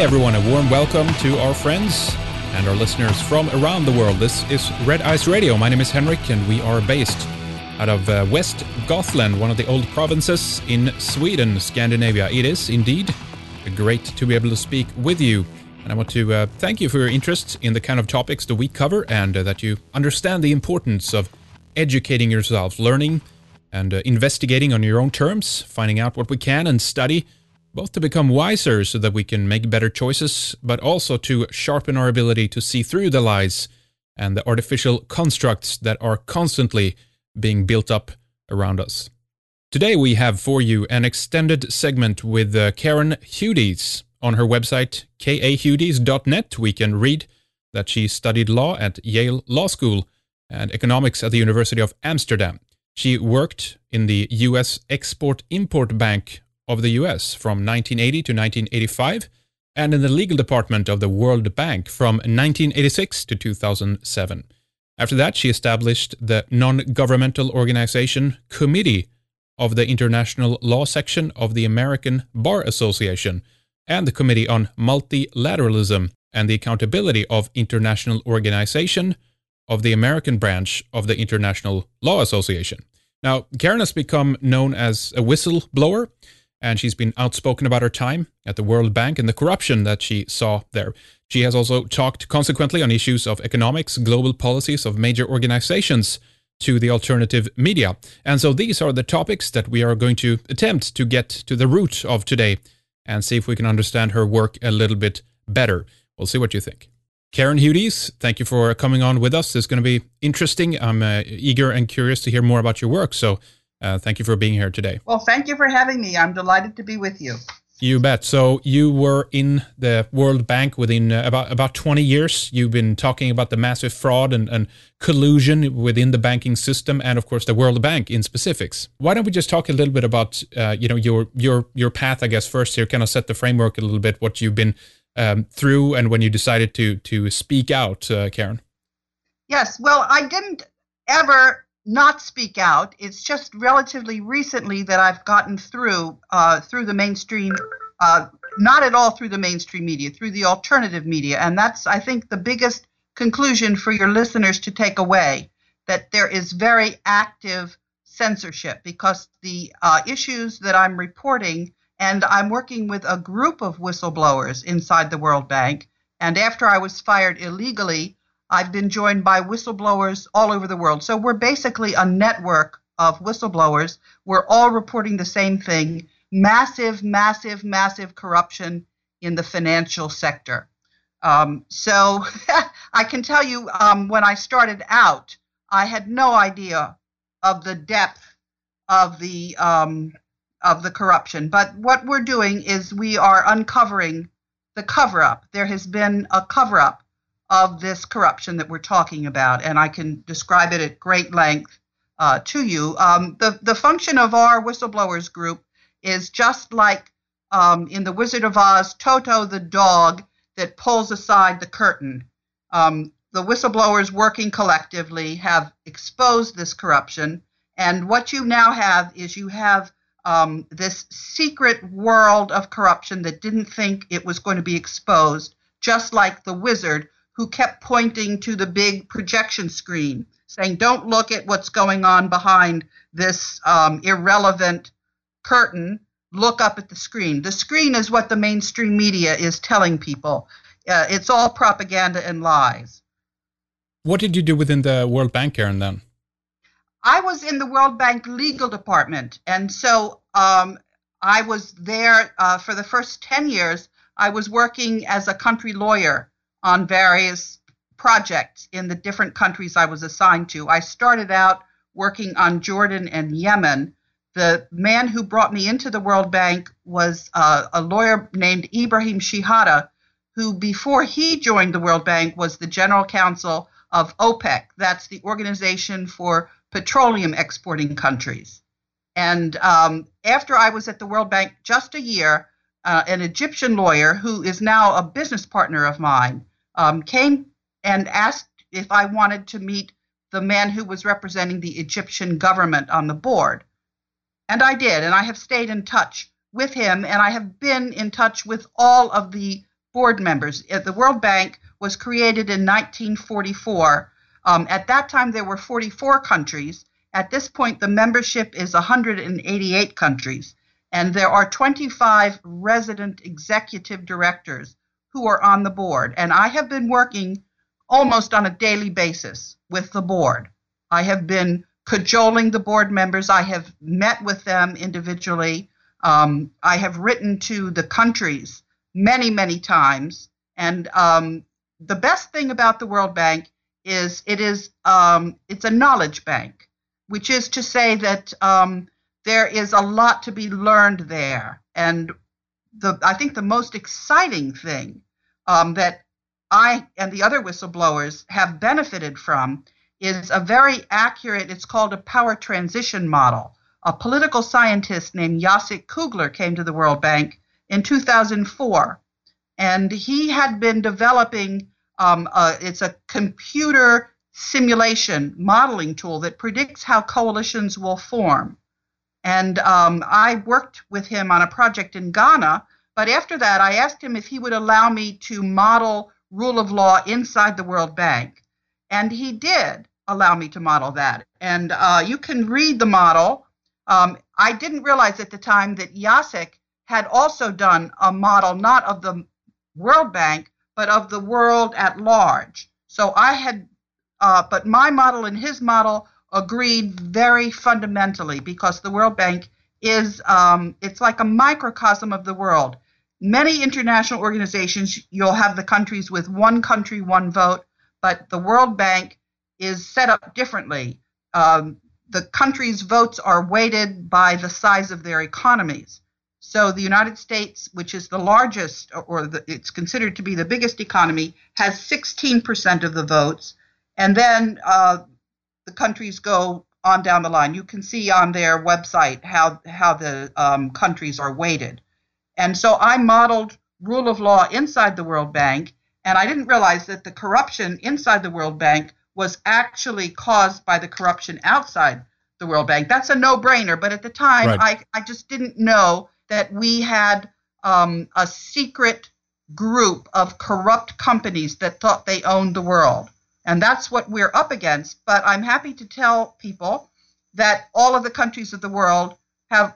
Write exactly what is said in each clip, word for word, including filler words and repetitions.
everyone, a warm welcome to our friends and our listeners from around the world. This is Red Ice Radio. My name is Henrik, and we are based out of uh, West Gothland, one of the old provinces in Sweden, Scandinavia. It is indeed great to be able to speak with you. And I want to uh, thank you for your interest in the kind of topics that we cover, and uh, that you understand the importance of educating yourself, learning and uh, investigating on your own terms, finding out what we can and study, both to become wiser so that we can make better choices, but also to sharpen our ability to see through the lies and the artificial constructs that are constantly being built up around us. Today we have for you an extended segment with uh, Karen Hudes. On her website, k a hudes dot net, we can read that she studied law at Yale Law School and economics at the University of Amsterdam. She worked in the U S Export-Import Bank of the U S from nineteen eighty to nineteen eighty-five, and in the legal department of the World Bank from nineteen eighty-six to two thousand seven. After that, she established the non-governmental organization Committee of the International Law Section of the American Bar Association and the Committee on Multilateralism and the Accountability of International Organization of the American branch of the International Law Association. Now, Karen has become known as a whistleblower, and she's been outspoken about her time at the World Bank and the corruption that she saw there. She has also talked consequently on issues of economics, global policies of major organizations to the alternative media. And so these are the topics that we are going to attempt to get to the root of today and see if we can understand her work a little bit better. We'll see what you think. Karen Hudes, thank you for coming on with us. It's going to be interesting. I'm uh, eager and curious to hear more about your work. So uh, thank you for being here today. Well, thank you for having me. I'm delighted to be with you. You bet. So you were in the World Bank within uh, about about twenty years. You've been talking about the massive fraud and, and collusion within the banking system, and of course the World Bank in specifics. Why don't we just talk a little bit about uh, you know your your your path, I guess, first here, kind of set the framework a little bit, what you've been um, through, and when you decided to to speak out, uh, Karen. Yes. Well, I didn't ever not speak out. It's just relatively recently that I've gotten through uh, through the mainstream, uh, not at all through the mainstream media, through the alternative media. And that's, I think, the biggest conclusion for your listeners to take away, that there is very active censorship, because the uh, issues that I'm reporting, and I'm working with a group of whistleblowers inside the World Bank. And after I was fired illegally, I've been joined by whistleblowers all over the world. So we're basically a network of whistleblowers. We're all reporting the same thing: massive, massive, massive corruption in the financial sector. Um, so I can tell you, um, when I started out, I had no idea of the depth of the um, of the corruption. But what we're doing is we are uncovering the cover-up. There has been a cover-up of this corruption that we're talking about, and I can describe it at great length uh, to you. Um, the, the function of our whistleblowers group is just like um, in The Wizard of Oz, Toto the dog that pulls aside the curtain. Um, the whistleblowers working collectively have exposed this corruption, and what you now have is you have um, this secret world of corruption that didn't think it was going to be exposed, just like the wizard who kept pointing to the big projection screen, saying, don't look at what's going on behind this um, irrelevant curtain, look up at the screen. The screen is what the mainstream media is telling people. Uh, it's all propaganda and lies. What did you do within the World Bank, Karen, then? I was in the World Bank legal department, and so um, I was there uh, for the first ten years. I was working as a country lawyer on various projects in the different countries I was assigned to. I started out working on Jordan and Yemen. The man who brought me into the World Bank was uh, a lawyer named Ibrahim Shihada, who before he joined the World Bank was the general counsel of OPEC. That's the Organization for Petroleum Exporting Countries. And um, after I was at the World Bank just a year, uh, an Egyptian lawyer who is now a business partner of mine um, came and asked if I wanted to meet the man who was representing the Egyptian government on the board. And I did, and I have stayed in touch with him, and I have been in touch with all of the board members. The World Bank was created in nineteen forty-four. Um, at that time, there were forty-four countries. At this point, the membership is one hundred eighty-eight countries, and there are twenty-five resident executive directors who are on the board. And I have been working almost on a daily basis with the board. I have been cajoling the board members. I have met with them individually. Um, I have written to the countries many, many times. And um, the best thing about the World Bank is it is um, it's a knowledge bank, which is to say that um, there is a lot to be learned there. And the I think the most exciting thing um, that I and the other whistleblowers have benefited from is a very accurate, it's called a power transition model. A political scientist named Jacek Kugler came to the World Bank in two thousand four, and he had been developing, um, a, it's a computer simulation modeling tool that predicts how coalitions will form. And um, I worked with him on a project in Ghana, but after that I asked him if he would allow me to model rule of law inside the World Bank. And he did allow me to model that. And uh, you can read the model. Um, I didn't realize at the time that Jacek had also done a model, not of the World Bank, but of the world at large. So I had, uh, but my model and his model agreed very fundamentally, because the World Bank is, um, it's like a microcosm of the world. Many international organizations, you'll have the countries with one country, one vote, but the World Bank is set up differently. Um, the countries' votes are weighted by the size of their economies. So the United States, which is the largest, or the, it's considered to be the biggest economy, has sixteen percent of the votes. And then uh, the countries go on down the line. You can see on their website how, how the um, countries are weighted. And so I modeled rule of law inside the World Bank, and I didn't realize that the corruption inside the World Bank was actually caused by the corruption outside the World Bank. That's a no-brainer, but at the time, right. I, I just didn't know that we had um, a secret group of corrupt companies that thought they owned the world. And that's what we're up against. But I'm happy to tell people that all of the countries of the world have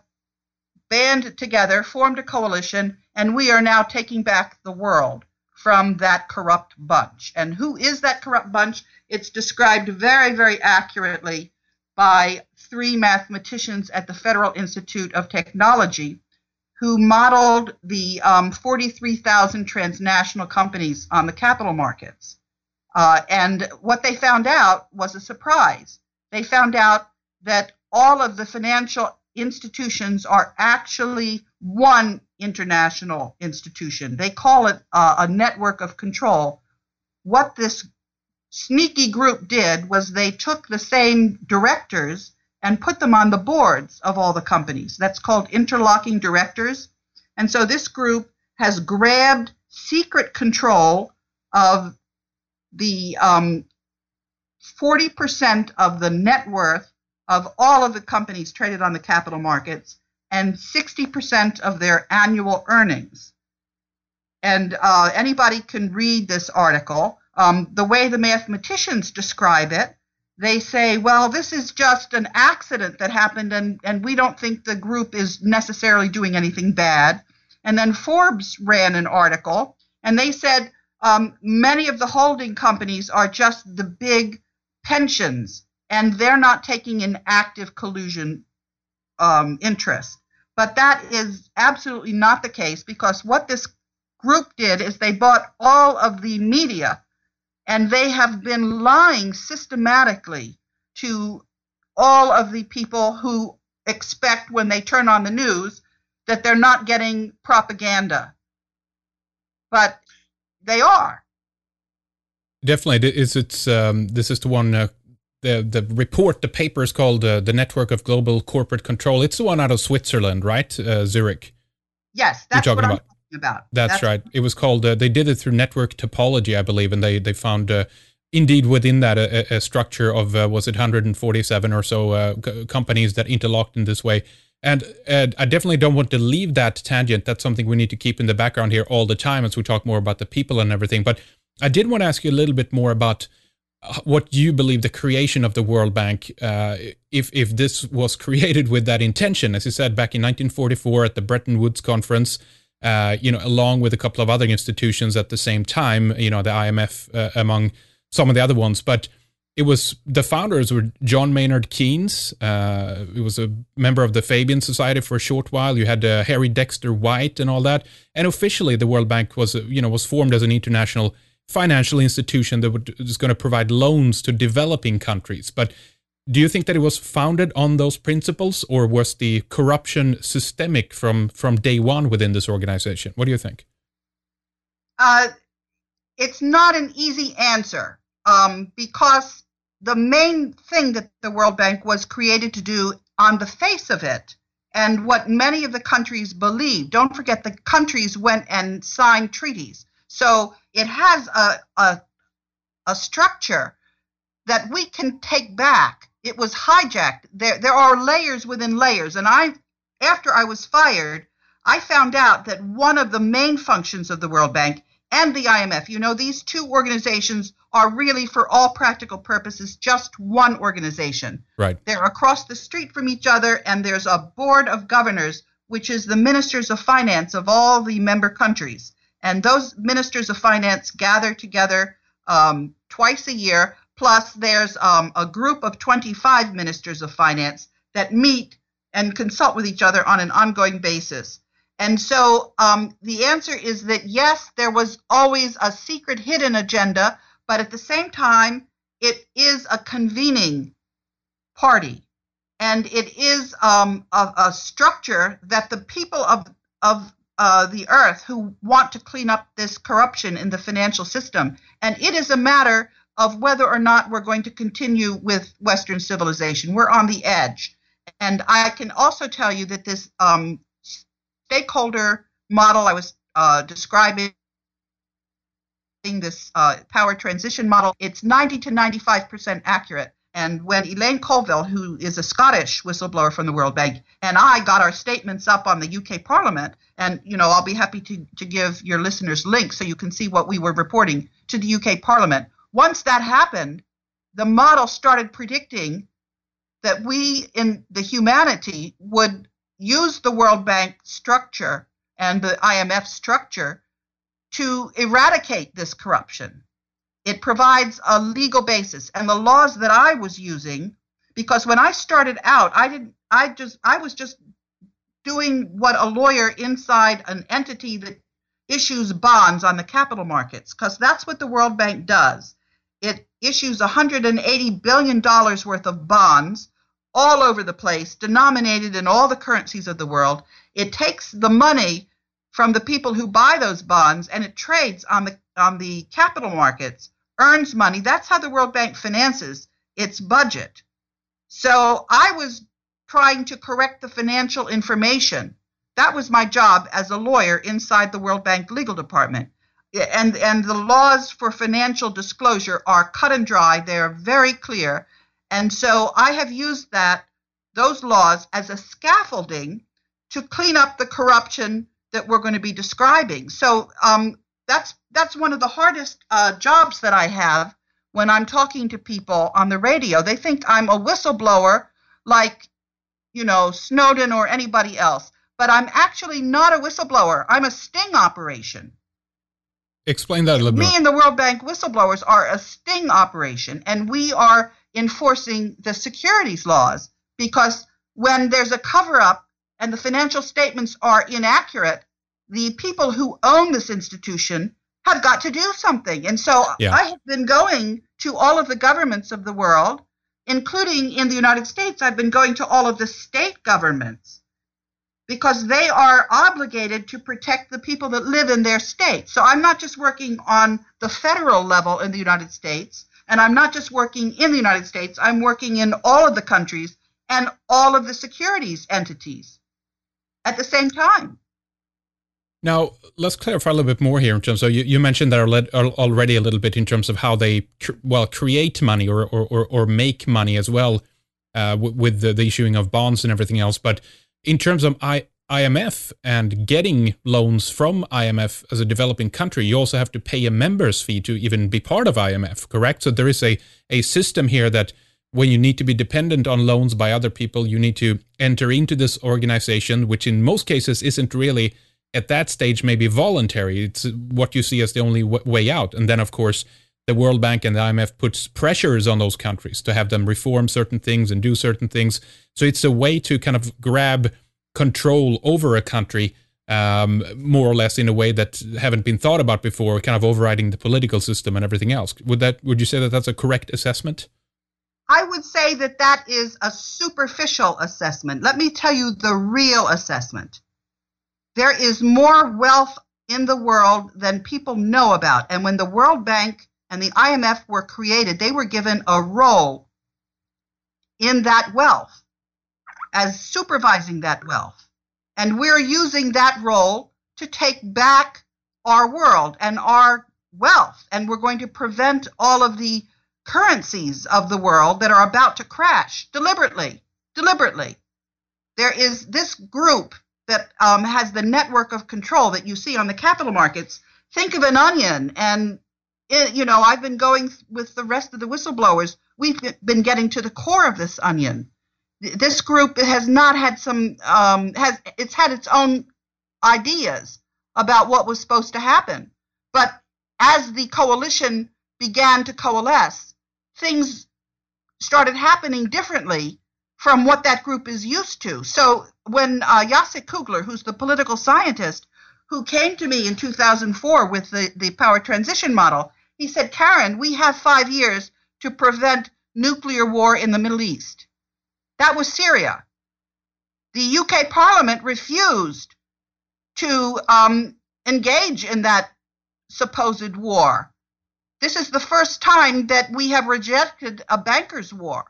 band together, formed a coalition, and we are now taking back the world from that corrupt bunch. And who is that corrupt bunch? It's described very, very accurately by three mathematicians at the Federal Institute of Technology who modeled the um, forty-three thousand transnational companies on the capital markets. Uh, and what they found out was a surprise. They found out that all of the financial institutions are actually one international institution. They call it uh, a network of control. What this sneaky group did was they took the same directors and put them on the boards of all the companies. That's called interlocking directors. And so this group has grabbed secret control of the um, forty percent of the net worth of all of the companies traded on the capital markets and sixty percent of their annual earnings. And uh, anybody can read this article. Um, the way the mathematicians describe it, they say, well, this is just an accident that happened, and, and we don't think the group is necessarily doing anything bad. And then Forbes ran an article, and they said um, many of the holding companies are just the big pensions, and they're not taking an active collusion um, interest. But that is absolutely not the case, because what this group did is they bought all of the media, and they have been lying systematically to all of the people who expect when they turn on the news that they're not getting propaganda. But they are. Definitely. It's, it's, um, this is the one, uh, the, the report, the paper is called uh, The Network of Global Corporate Control. It's the one out of Switzerland, right? Uh, Zurich. Yes, that's what I'm about. talking about. That's, that's right. It was called, uh, they did it through network topology, I believe, and they, they found, uh, indeed, within that, a, a structure of, uh, was it one hundred forty-seven or so uh, c- companies that interlocked in this way. And uh, I definitely don't want to leave that tangent. That's something we need to keep in the background here all the time as we talk more about the people and everything. But I did want to ask you a little bit more about what you believe the creation of the World Bank, uh, if if this was created with that intention, as you said, back in nineteen forty-four at the Bretton Woods Conference, uh, you know, along with a couple of other institutions at the same time, you know, the I M F uh, among some of the other ones. But it was, the founders were John Maynard Keynes. Uh, he was a member of the Fabian Society for a short while. You had uh, Harry Dexter White and all that. And officially, the World Bank was, you know, was formed as an international financial institution that would, was going to provide loans to developing countries. But do you think that it was founded on those principles, or was the corruption systemic from, from day one within this organization? What do you think? Uh, it's not an easy answer, um, because the main thing that the World Bank was created to do on the face of it, and what many of the countries believe, don't forget the countries went and signed treaties. So it has a, a, a structure that we can take back. It was hijacked. There, there are layers within layers. And I, after I was fired, I found out that one of the main functions of the World Bank and the I M F, you know, these two organizations are really, for all practical purposes, just one organization. Right. They're across the street from each other, and there's a board of governors, which is the ministers of finance of all the member countries. And those ministers of finance gather together um, twice a year. Plus, there's um, a group of twenty-five ministers of finance that meet and consult with each other on an ongoing basis. And so um, the answer is that, yes, there was always a secret hidden agenda, but at the same time, it is a convening party. And it is um, a, a structure that the people of, of uh, the earth who want to clean up this corruption in the financial system. And it is a matter of whether or not we're going to continue with Western civilization. We're on the edge. And I can also tell you that this um, stakeholder model I was uh, describing, this uh, power transition model, it's ninety to ninety-five percent accurate. And when Elaine Colville, who is a Scottish whistleblower from the World Bank, and I got our statements up on the U K Parliament, and you know, I'll be happy to, to give your listeners links so you can see what we were reporting to the U K Parliament. Once that happened, the model started predicting that we in the humanity would use the World Bank structure and the I M F structure to eradicate this corruption. It provides a legal basis, and the laws that I was using, because when I started out, I didn't, I just, I was just doing what a lawyer inside an entity that issues bonds on the capital markets, because that's what the World Bank does. It issues one hundred eighty billion dollars worth of bonds all over the place, denominated in all the currencies of the world. It takes the money from the people who buy those bonds, and it trades on the on the capital markets, earns money. That's how the World Bank finances its budget. So I was trying to correct the financial information. That was my job as a lawyer inside the World Bank legal department. And, and the laws for financial disclosure are cut and dry. They're very clear. And so I have used that, those laws as a scaffolding to clean up the corruption that we're going to be describing. So um, that's that's one of the hardest uh, jobs that I have when I'm talking to people on the radio. They think I'm a whistleblower like, you know, Snowden or anybody else. But I'm actually not a whistleblower. I'm a sting operation. Explain that a little bit. Me and the World Bank whistleblowers are a sting operation, and we are enforcing the securities laws, because when there's a cover-up and the financial statements are inaccurate, the people who own this institution have got to do something. And so yeah. I have been going to all of the governments of the world, including in the United States. I've been going to all of the state governments, because they are obligated to protect the people that live in their state. So I'm not just working on the federal level in the United States, and I'm not just working in the United States, I'm working in all of the countries and all of the securities entities at the same time. Now, let's clarify a little bit more here in terms of, you, you mentioned there already a little bit in terms of how they, well, create money or, or, or make money as well uh, with the, the issuing of bonds and everything else. But In terms of I, IMF and getting loans from I M F as a developing country, you also have to pay a member's fee to even be part of I M F, correct? So there is a, a system here that when you need to be dependent on loans by other people, you need to enter into this organization, which in most cases isn't really at that stage maybe voluntary. It's what you see as the only w- way out. And then, of course, the World Bank and the I M F puts pressures on those countries to have them reform certain things and do certain things. So it's a way to kind of grab control over a country, um, more or less in a way that haven't been thought about before, kind of overriding the political system and everything else. Would that? Would you say that that's a correct assessment? I would say that that is a superficial assessment. Let me tell you the real assessment. There is more wealth in the world than people know about. And when the World Bank and the I M F were created, they were given a role in that wealth as supervising that wealth. And we're using that role to take back our world and our wealth. And we're going to prevent all of the currencies of the world that are about to crash deliberately, deliberately. There is this group that um, has the network of control that you see on the capital markets. Think of an onion, and it, you know, I've been going with the rest of the whistleblowers. We've been getting to the core of this onion. This group has not had some, um, has it's had its own ideas about what was supposed to happen. But as the coalition began to coalesce, things started happening differently from what that group is used to. So when uh, Jacek Kugler, who's the political scientist who came to me in two thousand four with the, the power transition model, he said, Karen, we have five years to prevent nuclear war in the Middle East. That was Syria. The U K Parliament refused to um, engage in that supposed war. This is the first time that we have rejected a bankers' war.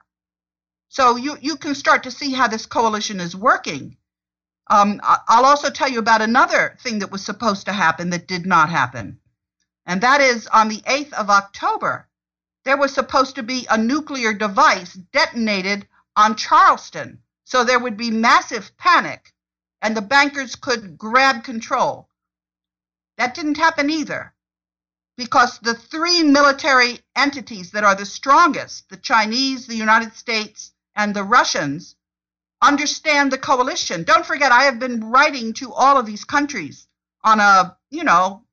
So you, you can start to see how this coalition is working. Um, I'll also tell you about another thing that was supposed to happen that did not happen. And that is on the eighth of October, there was supposed to be a nuclear device detonated on Charleston. So there would be massive panic and the bankers could grab control. That didn't happen either, because the three military entities that are the strongest, the Chinese, the United States, and the Russians, understand the coalition. Don't forget, I have been writing to all of these countries on a, you know,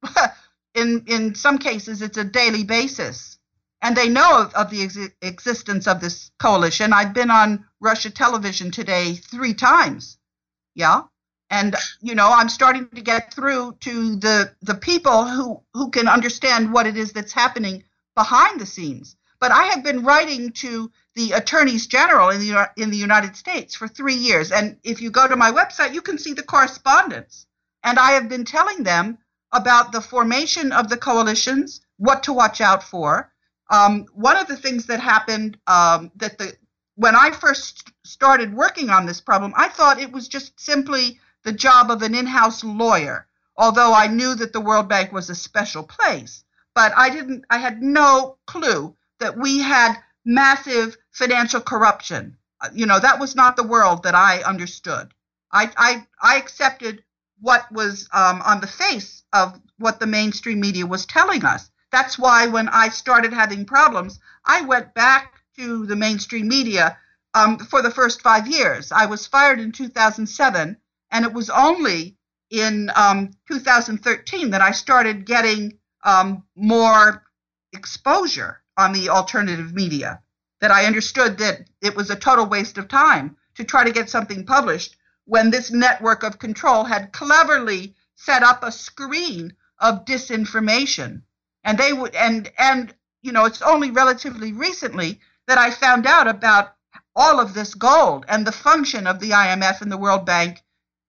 in, in some cases it's a daily basis. And they know of, of the ex- existence of this coalition. I've been on Russia television today three times. Yeah. And, you know, I'm starting to get through to the, the people who, who can understand what it is that's happening behind the scenes. But I have been writing to the attorneys general in the, in the United States for three years. And if you go to my website, you can see the correspondence. And I have been telling them about the formation of the coalitions, what to watch out for. Um, one of the things that happened um, that the when I first started working on this problem, I thought it was just simply the job of an in-house lawyer, although I knew that the World Bank was a special place. But I didn't, I had no clue that we had massive financial corruption. You know, that was not the world that I understood. I, I, I accepted what was um, on the face of what the mainstream media was telling us. That's why when I started having problems, I went back to the mainstream media um, for the first five years. I was fired in two thousand seven, and it was only in um, two thousand thirteen that I started getting um, more exposure on the alternative media, that I understood that it was a total waste of time to try to get something published when this network of control had cleverly set up a screen of disinformation. And they would, and, and, you know, it's only relatively recently that I found out about all of this gold and the function of the I M F and the World Bank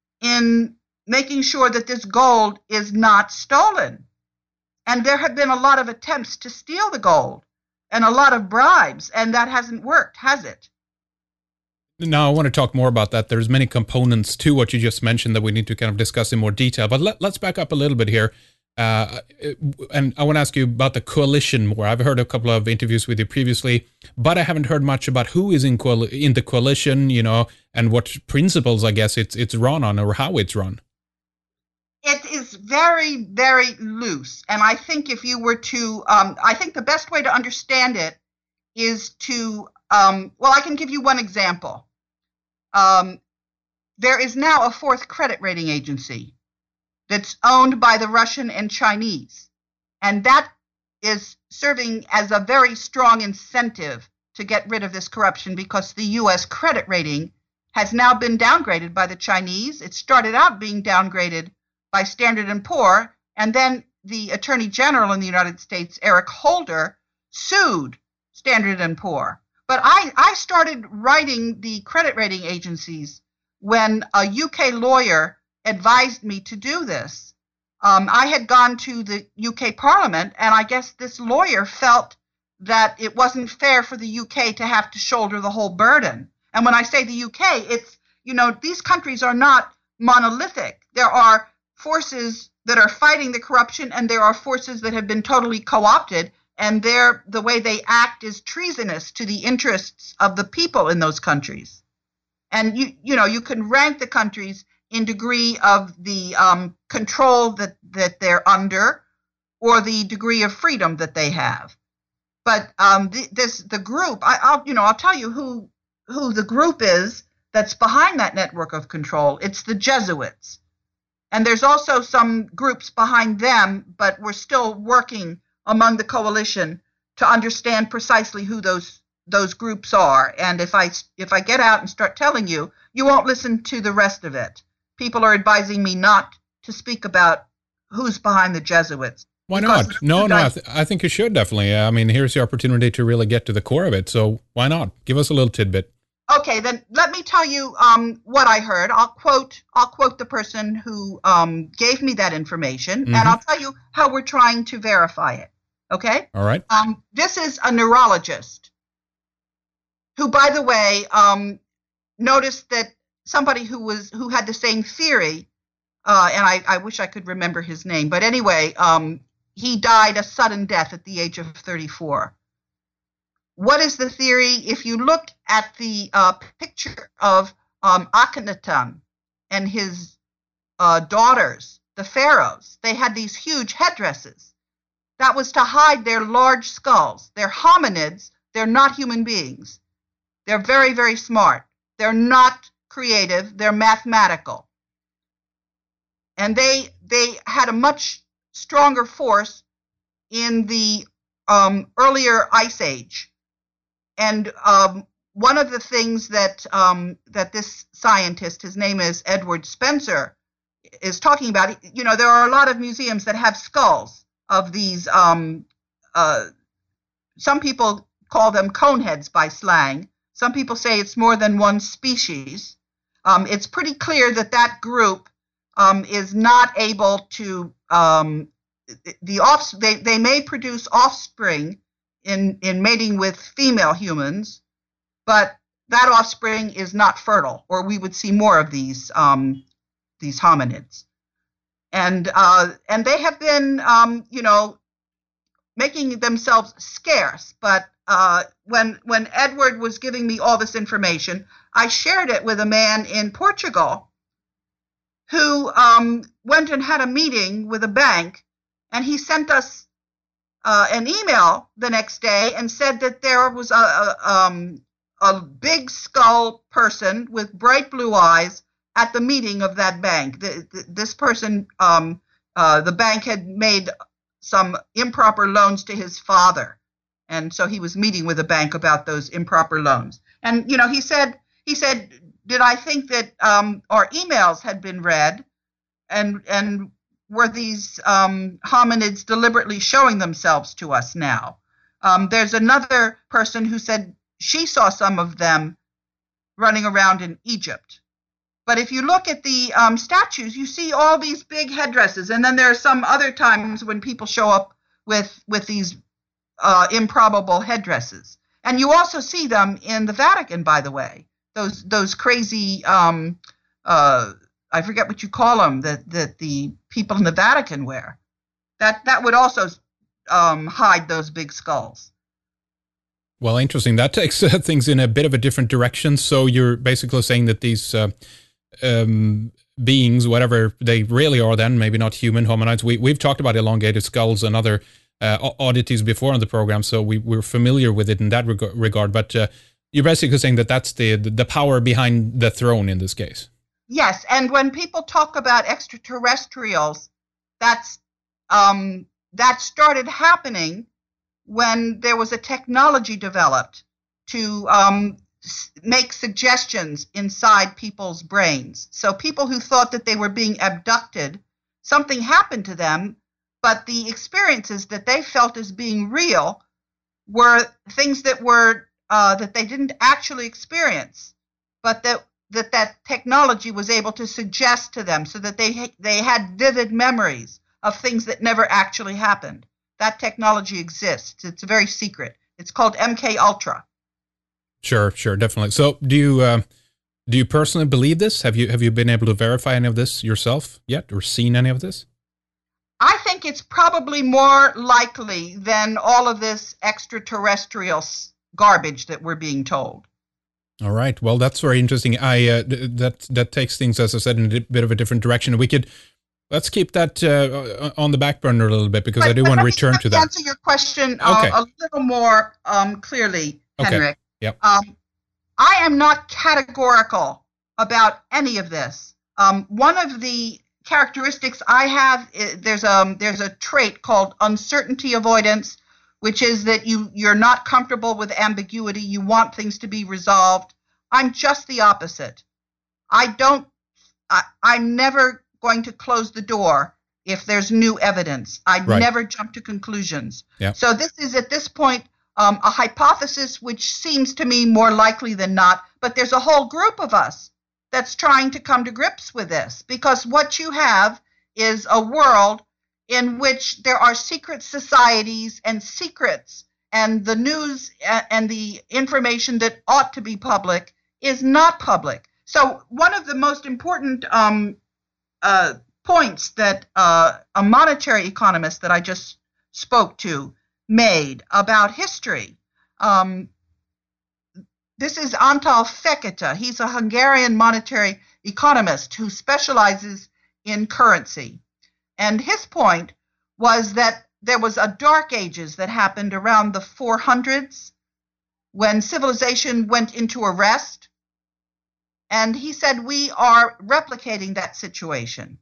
in making sure that this gold is not stolen. And there have been a lot of attempts to steal the gold and a lot of bribes, and that hasn't worked, has it? Now, I want to talk more about that. There's many components to what you just mentioned that we need to kind of discuss in more detail. But let, let's back up a little bit here. Uh, and I want to ask you about the coalition more. I've heard a couple of interviews with you previously, but I haven't heard much about who is in coal- in the coalition, you know, and what principles, I guess, it's it's run on, or how it's run. It is very, very loose. And I think if you were to, um, I think the best way to understand it is to, um, well, I can give you one example. Um, there is now a fourth credit rating agency that's owned by the Russian and Chinese. And that is serving as a very strong incentive to get rid of this corruption, because the U S credit rating has now been downgraded by the Chinese. It started out being downgraded by Standard and Poor, and then the Attorney General in the United States, Eric Holder, sued Standard and Poor. But I, I started writing the credit rating agencies when a U K lawyer advised me to do this. Um, I had gone to the U K Parliament, and I guess this lawyer felt that it wasn't fair for the U K to have to shoulder the whole burden. And when I say the U K, it's, you know, these countries are not monolithic. There are forces that are fighting the corruption, and there are forces that have been totally co-opted, and they're, the way they act is treasonous to the interests of the people in those countries. And you, you know, you can rank the countries in degree of the um, control that, that they're under, or the degree of freedom that they have. But um, the, this the group, I, I'll you know I'll tell you who who the group is that's behind that network of control. It's the Jesuits, and there's also some groups behind them, but we're still working among the coalition to understand precisely who those those groups are. And if I if I get out and start telling you, you won't listen to the rest of it. People are advising me not to speak about who's behind the Jesuits. Why not? No, no, I, th- I think you should definitely. I mean, here's the opportunity to really get to the core of it. So why not? Give us a little tidbit. Okay, then let me tell you um, what I heard. I'll quote I'll quote the person who um, gave me that information, mm-hmm. and I'll tell you how we're trying to verify it. Okay? All right. Um, this is a neurologist who, by the way, um, noticed that somebody who was who had the same theory, uh, and I, I wish I could remember his name, but anyway, um, he died a sudden death at the age of thirty-four. What is the theory? If you look at the uh, picture of um, Akhenaten and his uh, daughters, the pharaohs, they had these huge headdresses. That was to hide their large skulls. They're hominids. They're not human beings. They're very, very smart. They're not creative, they're mathematical. And they they had a much stronger force in the um, earlier Ice Age. And um, one of the things that um, that this scientist, his name is Edward Spencer, is talking about, you know, there are a lot of museums that have skulls of these, um, uh, some people call them coneheads by slang. Some people say it's more than one species. Um, it's pretty clear that that group um, is not able to, um, the off, they, they may produce offspring in, in mating with female humans, but that offspring is not fertile, or we would see more of these, um, these hominids. And, uh, and they have been, um, you know, making themselves scarce, but Uh, when when Edward was giving me all this information, I shared it with a man in Portugal who um, went and had a meeting with a bank, and he sent us uh, an email the next day and said that there was a, a, um, a big skull person with bright blue eyes at the meeting of that bank. The, the, this person, um, uh, the bank had made some improper loans to his father. And so he was meeting with a bank about those improper loans. And, you know, he said, he said, did I think that um, our emails had been read, and and were these um, hominids deliberately showing themselves to us now? Um, there's another person who said she saw some of them running around in Egypt. But if you look at the um, statues, you see all these big headdresses. And then there are some other times when people show up with, with these Uh, improbable headdresses. And you also see them in the Vatican, by the way. Those those crazy, um, uh, I forget what you call them, that, that the people in the Vatican wear. That that would also um, hide those big skulls. Well, interesting. That takes uh, things in a bit of a different direction. So you're basically saying that these uh, um, beings, whatever they really are then, maybe not human hominids, we, we've talked about elongated skulls and other uh, oddities before on the program, so we, we're familiar with it in that reg- regard. But uh, you're basically saying that that's the, the power behind the throne in this case. Yes, and when people talk about extraterrestrials, that's um, that started happening when there was a technology developed to um, s- make suggestions inside people's brains. So people who thought that they were being abducted, something happened to them, but the experiences that they felt as being real were things that were uh, that they didn't actually experience, but that that that technology was able to suggest to them, so that they they had vivid memories of things that never actually happened. That technology exists. It's very secret. It's called M K Ultra. Sure, sure, definitely. So, do you uh, do you personally believe this? Have you have you been able to verify any of this yourself yet, or seen any of this? I think it's probably more likely than all of this extraterrestrial garbage that we're being told. All right. Well, that's very interesting. I uh, th- that that takes things, as I said, in a bit of a different direction. We could. Let's keep that uh, on the back burner a little bit, because but, I do want to return to that. Let me answer your question uh, okay. a little more um, clearly, Henrik. Okay. Yep. Um, I am not categorical about any of this. Um, one of the characteristics I have, is, there's a there's a trait called uncertainty avoidance, which is that you you're not comfortable with ambiguity. You want things to be resolved. I'm just the opposite. I don't. I, I'm never going to close the door if there's new evidence. I right. never jump to conclusions. Yeah. So this is at this point um, a hypothesis which seems to me more likely than not, but there's a whole group of us that's trying to come to grips with this, because what you have is a world in which there are secret societies and secrets, and the news and the information that ought to be public is not public. So one of the most important um, Uh, points that uh, a monetary economist that I just spoke to made about history. Um, this is Antal Fekete. He's a Hungarian monetary economist who specializes in currency. And his point was that there was a dark ages that happened around the four hundreds when civilization went into a rest. And he said, we are replicating that situation.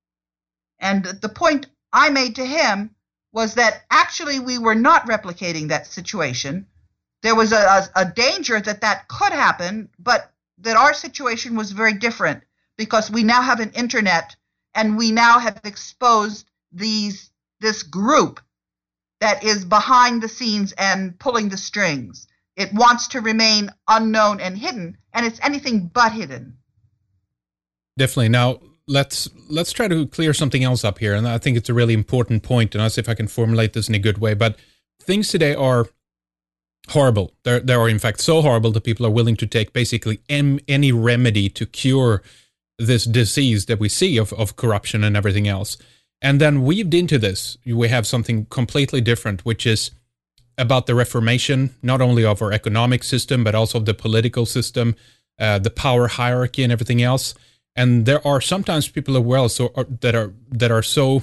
And the point I made to him was that actually we were not replicating that situation. There was a, a, a danger that that could happen, but that our situation was very different, because we now have an internet and we now have exposed these this group that is behind the scenes and pulling the strings. It wants to remain unknown and hidden, and it's anything but hidden. Definitely. Now, let's let's try to clear something else up here, and I think it's a really important point, and I'll see if I can formulate this in a good way. But things today are horrible. They're, they are, in fact, so horrible that people are willing to take basically em, any remedy to cure this disease that we see of, of corruption and everything else. And then weaved into this, we have something completely different, which is about the reformation, not only of our economic system, but also of the political system, uh, the power hierarchy and everything else. And there are sometimes people as well so, uh, that are that are so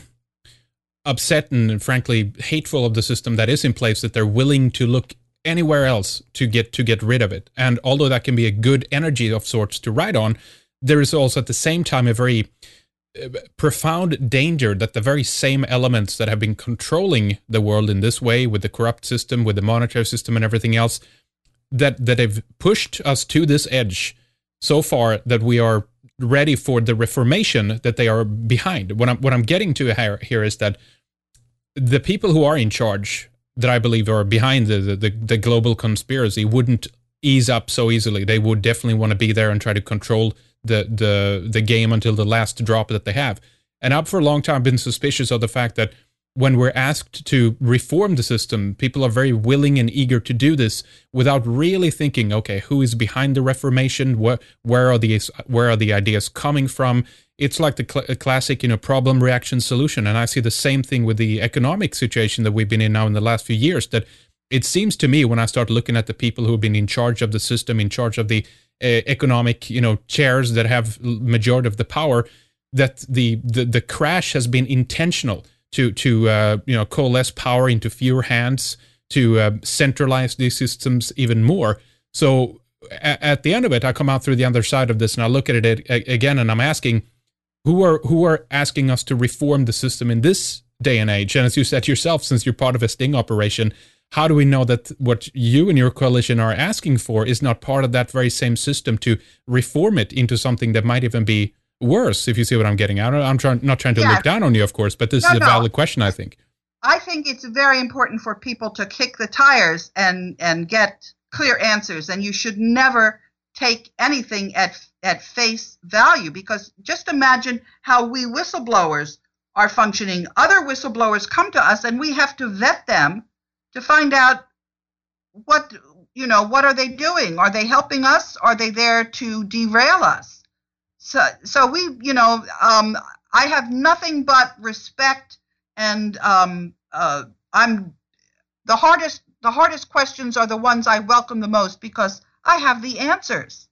upset and frankly hateful of the system that is in place that they're willing to look anywhere else to get to get rid of it. And although that can be a good energy of sorts to ride on, there is also at the same time a very profound danger that the very same elements that have been controlling the world in this way, with the corrupt system, with the monetary system and everything else, that that have pushed us to this edge so far that we are ready for the reformation that they are behind. What I'm what I'm getting to here, here is that the people who are in charge, that I believe are behind the, the, the global conspiracy, wouldn't ease up so easily. They would definitely want to be there and try to control the the the game until the last drop that they have. And I've for a long time been suspicious of the fact that when we're asked to reform the system, people are very willing and eager to do this without really thinking, okay, who is behind the reformation? Where, where are the where are the ideas coming from? It's like the cl- classic, you know, problem, reaction, solution. And I see the same thing with the economic situation that we've been in now in the last few years, that it seems to me when I start looking at the people who have been in charge of the system, in charge of the uh, economic, you know, chairs that have majority of the power, that the, the, the crash has been intentional to to uh, you know, coalesce power into fewer hands, to uh, centralize these systems even more. So a- at the end of it, I come out through the other side of this and I look at it again and I'm asking, who are who are asking us to reform the system in this day and age? And as you said yourself, since you're part of a sting operation, how do we know that what you and your coalition are asking for is not part of that very same system to reform it into something that might even be worse, if you see what I'm getting at? I'm trying, not trying to Yeah. look down on you, of course, but this No, is a no. valid question, I think. I think it's very important for people to kick the tires and, and get clear answers. And you should never take anything at, at face value, because just imagine how we whistleblowers are functioning. Other whistleblowers come to us and we have to vet them to find out what, you know, what are they doing? Are they helping us? Are they there to derail us? So, so we, you know, um, I have nothing but respect, and um, uh, I'm the hardest. The hardest questions are the ones I welcome the most because I have the answers.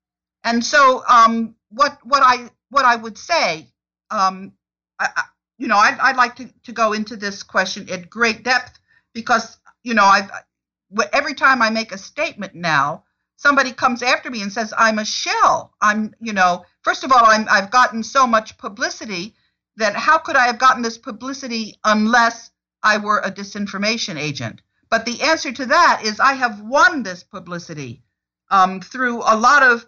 And so, um, what what I what I would say, um, I, I, you know, I'd, I'd like to, to go into this question at great depth because, you know, I've every time I make a statement now, somebody comes after me and says I'm a shill. I'm, you know, first of all, I'm, I've gotten so much publicity that how could I have gotten this publicity unless I were a disinformation agent? But the answer to that is I have won this publicity um, through a lot of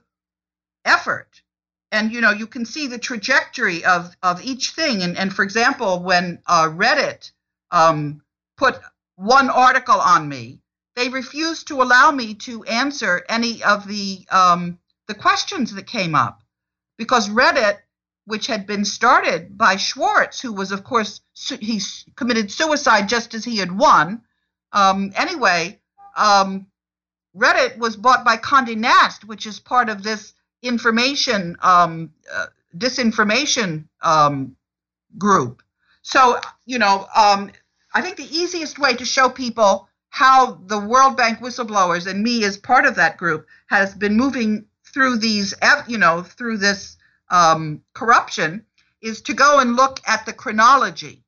effort. And, you know, you can see the trajectory of, of each thing. And, and for example, when uh, Reddit um, put one article on me, they refused to allow me to answer any of the um, the questions that came up because Reddit, which had been started by Schwartz, who was, of course, su- he committed suicide just as he had won. Um, anyway, um, Reddit was bought by Condé Nast, which is part of this information, um, uh, disinformation um, group. So, you know, um, I think the easiest way to show people how the World Bank whistleblowers and me as part of that group has been moving through these, you know, through this um, corruption is to go and look at the chronology,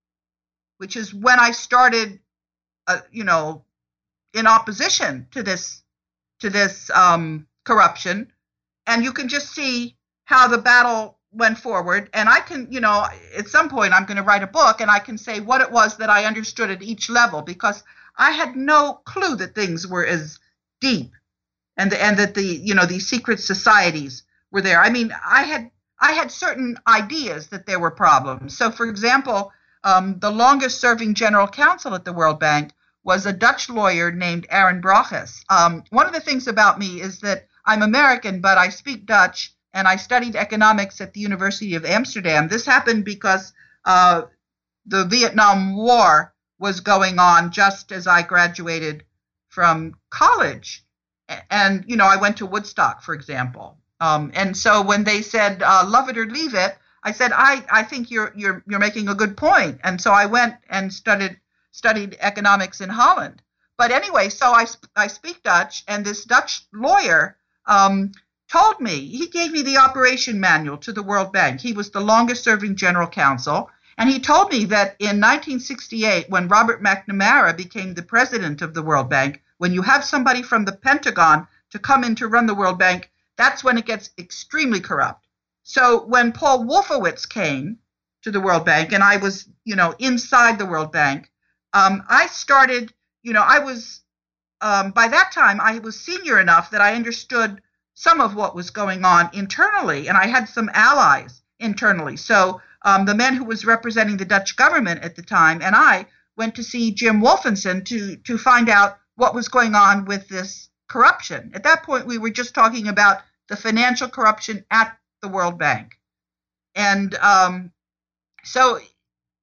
which is when I started, uh, you know, in opposition to this, to this um, corruption. And you can just see how the battle went forward. And I can, you know, at some point I'm going to write a book and I can say what it was that I understood at each level, because I had no clue that things were as deep and the, and that the, you know, these secret societies were there. I mean, I had I had certain ideas that there were problems. So, for example, um, the longest serving general counsel at the World Bank was a Dutch lawyer named Aaron Broches. Um, one of the things about me is that I'm American, but I speak Dutch, and I studied economics at the University of Amsterdam. This happened because uh, the Vietnam War was going on just as I graduated from college. And, you know, I went to Woodstock, for example. Um, and so when they said, uh, love it or leave it, I said, I, I think you're, you're, you're making a good point. And so I went and studied, studied economics in Holland. But anyway, so I, I speak Dutch, and this Dutch lawyer um, told me, he gave me the operation manual to the World Bank. He was the longest serving general counsel. And he told me that in nineteen sixty-eight, when Robert McNamara became the president of the World Bank, when you have somebody from the Pentagon to come in to run the World Bank, that's when it gets extremely corrupt. So when Paul Wolfowitz came to the World Bank, and I was, you know, inside the World Bank, um, I started, you know, I was, um, by that time, I was senior enough that I understood some of what was going on internally, and I had some allies internally. So Um, the man who was representing the Dutch government at the time and I went to see Jim Wolfenson to, to find out what was going on with this corruption. At that point, we were just talking about the financial corruption at the World Bank. And um, so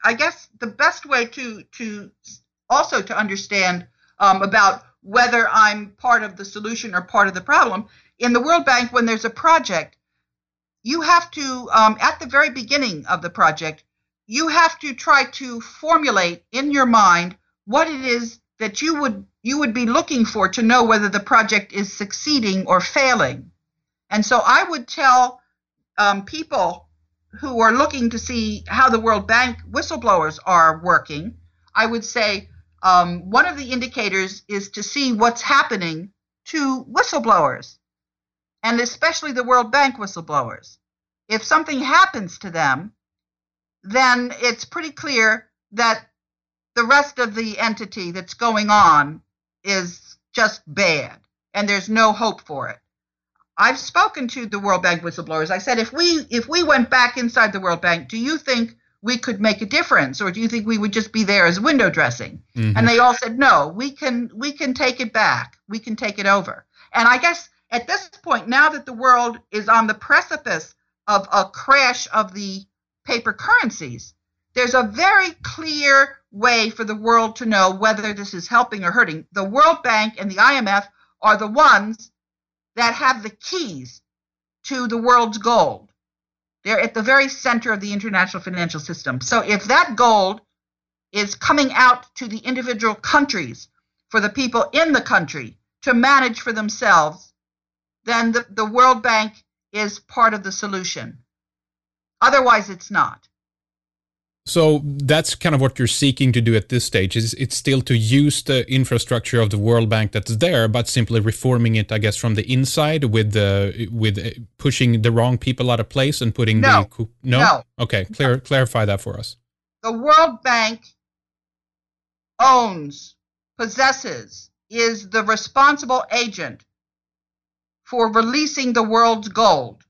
I guess the best way to to also to understand um, about whether I'm part of the solution or part of the problem, in the World Bank, when there's a project, you have to, um, at the very beginning of the project, you have to try to formulate in your mind what it is that you would you would be looking for to know whether the project is succeeding or failing. And so I would tell um, people who are looking to see how the World Bank whistleblowers are working, I would say um, one of the indicators is to see what's happening to whistleblowers, and especially the World Bank whistleblowers. If something happens to them, then it's pretty clear that the rest of the entity that's going on is just bad, and there's no hope for it. I've spoken to the World Bank whistleblowers. I said, if we if we went back inside the World Bank, do you think we could make a difference, or do you think we would just be there as window dressing? Mm-hmm. And they all said, no, we can we can take it back. We can take it over. And I guess at this point, now that the world is on the precipice of a crash of the paper currencies, there's a very clear way for the world to know whether this is helping or hurting. The World Bank and the I M F are the ones that have the keys to the world's gold. They're at the very center of the international financial system. So if that gold is coming out to the individual countries for the people in the country to manage for themselves, then the, the World Bank is part of the solution. Otherwise, it's not. So that's kind of what you're seeking to do at this stage. Is it's still to use the infrastructure of the World Bank that's there, but simply reforming it, I guess, from the inside with the with pushing the wrong people out of place and putting no, the no. no. Okay, clear, clarify that for us. The World Bank owns, possesses, is the responsible agent for releasing the world's gold.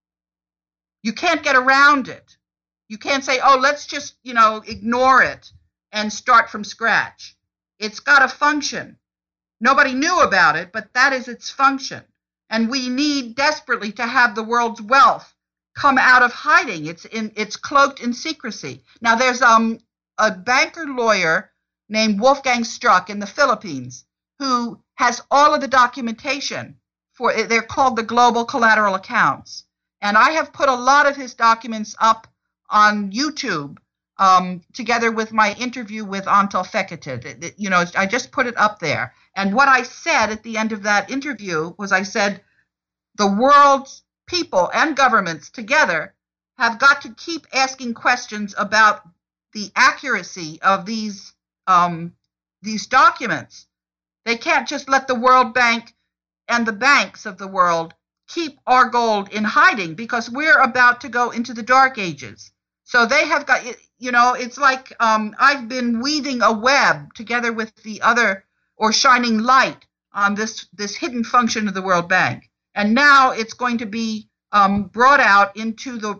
You can't get around it. You can't say, oh, let's just, you know, ignore it and start from scratch. It's got a function. Nobody knew about it, but that is its function. And we need desperately to have the world's wealth come out of hiding. It's in, it's cloaked in secrecy. Now, there's um a banker lawyer named Wolfgang Struck in the Philippines who has all of the documentation for it. They're called the global collateral accounts. And I have put a lot of his documents up on YouTube, um, together with my interview with Antal Fekete. You know, I just put it up there. And what I said at the end of that interview was I said, the world's people and governments together have got to keep asking questions about the accuracy of these, um, these documents. They can't just let the World Bank and the banks of the world keep our gold in hiding, because we're about to go into the dark ages. So they have got, you know, it's like um, I've been weaving a web together with the other, or shining light on this, this hidden function of the World Bank. And now it's going to be um, brought out into the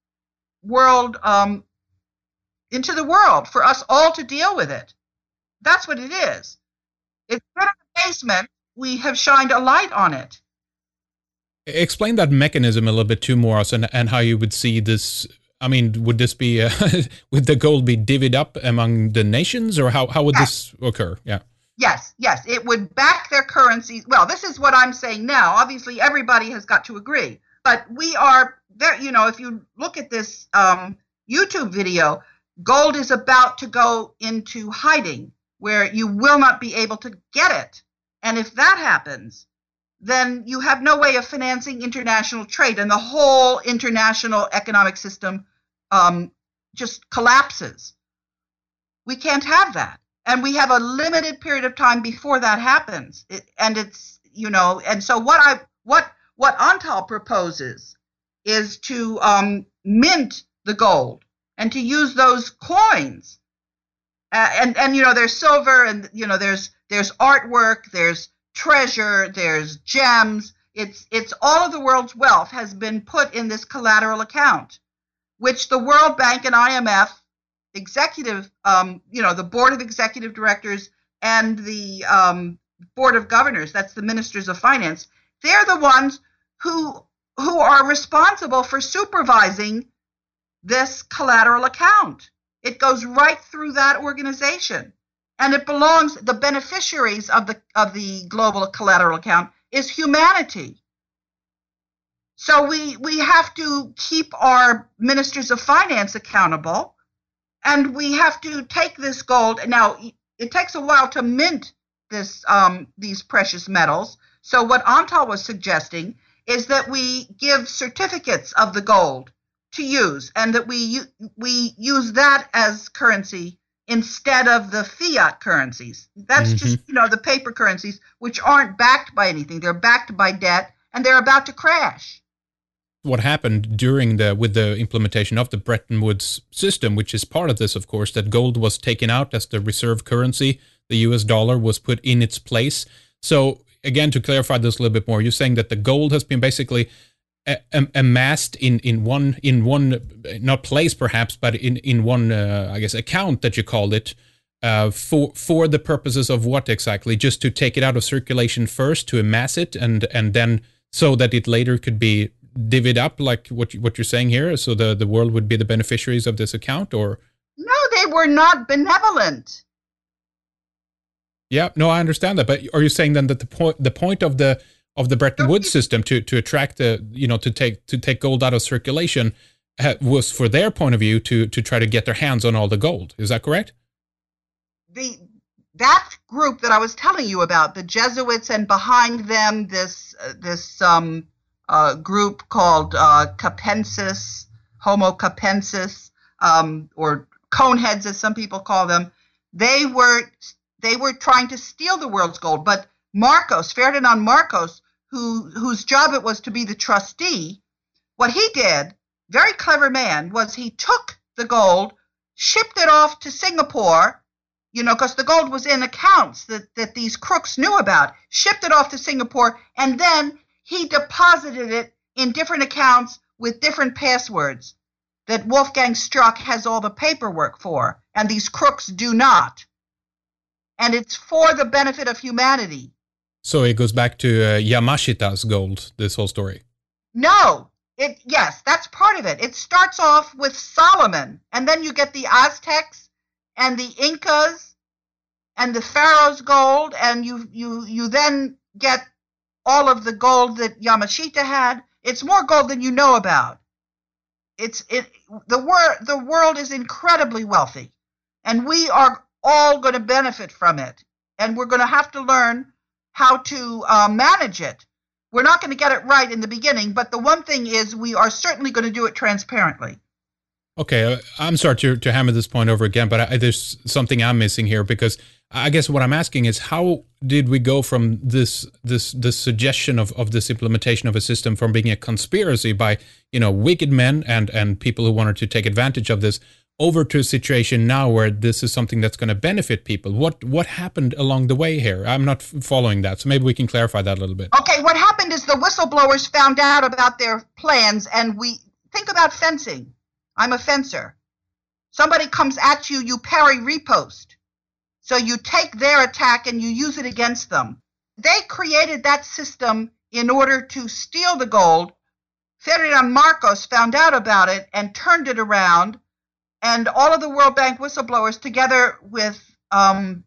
world, um, into the world for us all to deal with it. That's what it is. It's been in the basement. We have shined a light on it. Explain that mechanism a little bit to us, and, and how you would see this. I mean, would this be, uh, would the gold be divvied up among the nations, or how, how would yes. this occur? Yeah. Yes, yes. It would back their currencies. Well, this is what I'm saying now. Obviously, everybody has got to agree. But we are there, you know, if you look at this um, YouTube video, gold is about to go into hiding, where you will not be able to get it. And if that happens, then you have no way of financing international trade, and the whole international economic system um, just collapses. We can't have that. And we have a limited period of time before that happens. It, and it's, you know, and so what I, what, what Antal proposes is to um, mint the gold and to use those coins. Uh, and, and, you know, there's silver, and, you know, there's, there's artwork, there's treasure, there's gems. It's, it's all of the world's wealth has been put in this collateral account, which the World Bank and I M F executive, um, you know, the board of executive directors and the um, board of governors, that's the ministers of finance, they're the ones who, who are responsible for supervising this collateral account. It goes right through that organization. And it belongs, the beneficiaries of the of the global collateral account is humanity. So we we have to keep our ministers of finance accountable, and we have to take this gold. Now, it takes a while to mint this um, these precious metals. So what Antal was suggesting is that we give certificates of the gold to use, and that we we use that as currency instead of the fiat currencies. That's mm-hmm. just, you know, the paper currencies, which aren't backed by anything. They're backed by debt, and they're about to crash. What happened during the with the implementation of the Bretton Woods system, which is part of this, of course, that gold was taken out as the reserve currency, the U S dollar was put in its place. So again, to clarify this a little bit more, you're saying that the gold has been basically a- a- amassed in, in one in one not place perhaps, but in in one uh, I guess account that you called it, uh, for for the purposes of what exactly? Just to take it out of circulation first, to amass it, and and then so that it later could be divvied up, like what you, what you're saying here, so the, the world would be the beneficiaries of this account, or? No, they were not benevolent. Yeah, no, I understand that, but are you saying then that the point the point of the of the Bretton Woods system to to attract the you know to take to take gold out of circulation uh, was, for their point of view, to to try to get their hands on all the gold? Is that correct? The that group that I was telling you about, the Jesuits, and behind them this uh, this um. Uh, group called uh, Capensis, Homo Capensis, um, or Coneheads, as some people call them. They were they were trying to steal the world's gold. But Marcos, Ferdinand Marcos, who whose job it was to be the trustee, what he did, very clever man, was he took the gold, shipped it off to Singapore, you know, because the gold was in accounts that, that these crooks knew about, shipped it off to Singapore, and then he deposited it in different accounts with different passwords that Wolfgang Struck has all the paperwork for, and these crooks do not. And it's for the benefit of humanity. So it goes back to uh, Yamashita's gold, this whole story. No, it yes, that's part of it. It starts off with Solomon, and then you get the Aztecs and the Incas and the Pharaoh's gold, and you you you then get all of the gold that Yamashita had. It's more gold than you know about. It's it the world the world is incredibly wealthy, and we are all going to benefit from it. And we're going to have to learn how to uh, manage it. We're not going to get it right in the beginning, but the one thing is we are certainly going to do it transparently. Okay, I'm sorry to, to hammer this point over again, but I, there's something I'm missing here, because I guess what I'm asking is, how did we go from this this this suggestion of, of this implementation of a system from being a conspiracy by, you know, wicked men and, and people who wanted to take advantage of this, over to a situation now where this is something that's going to benefit people? What what happened along the way here? I'm not following that, so maybe we can clarify that a little bit. Okay, what happened is the whistleblowers found out about their plans, and we think about fencing. I'm a fencer. Somebody comes at you, you parry riposte. So you take their attack and you use it against them. They created that system in order to steal the gold. Ferdinand Marcos found out about it and turned it around, and all of the World Bank whistleblowers, together with um,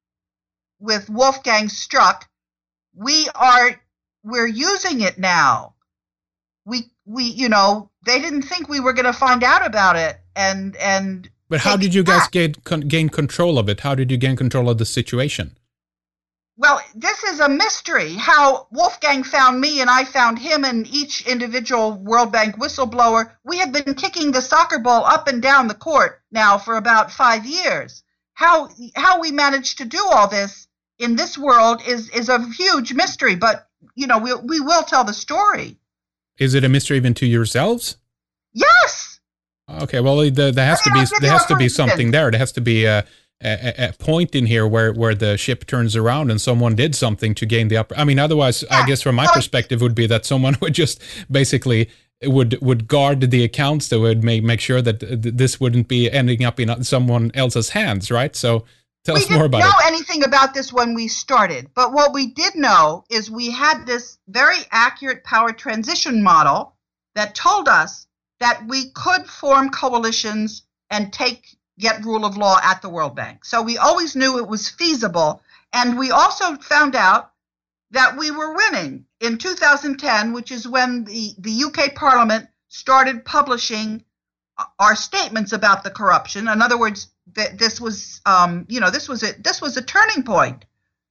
with Wolfgang Struck, we are we're using it now. We we you know, they didn't think we were going to find out about it, and and. But how did you guys gain gain control of it? How did you gain control of the situation? Well, this is a mystery. How Wolfgang found me and I found him, and each individual World Bank whistleblower. We have been kicking the soccer ball up and down the court now for about five years. How how we managed to do all this in this world is is a huge mystery. But you know, we we will tell the story. Is it a mystery even to yourselves? Yes. Okay, well, there, there has to be there has to be something there. There has to be a, a, a point in here where, where the ship turns around and someone did something to gain the upper. I mean, otherwise, yeah. I guess from my perspective would be that someone would just basically would would guard the accounts, that would make make sure that this wouldn't be ending up in someone else's hands, right? So tell us more about it. We didn't know anything about this when we started, but what we did know is we had this very accurate power transition model that told us that we could form coalitions and take get rule of law at the World Bank. So we always knew it was feasible. And we also found out that we were winning in two thousand ten, which is when the, the U K Parliament started publishing our statements about the corruption. In other words, that this was, um, you know, this was a this was a turning point.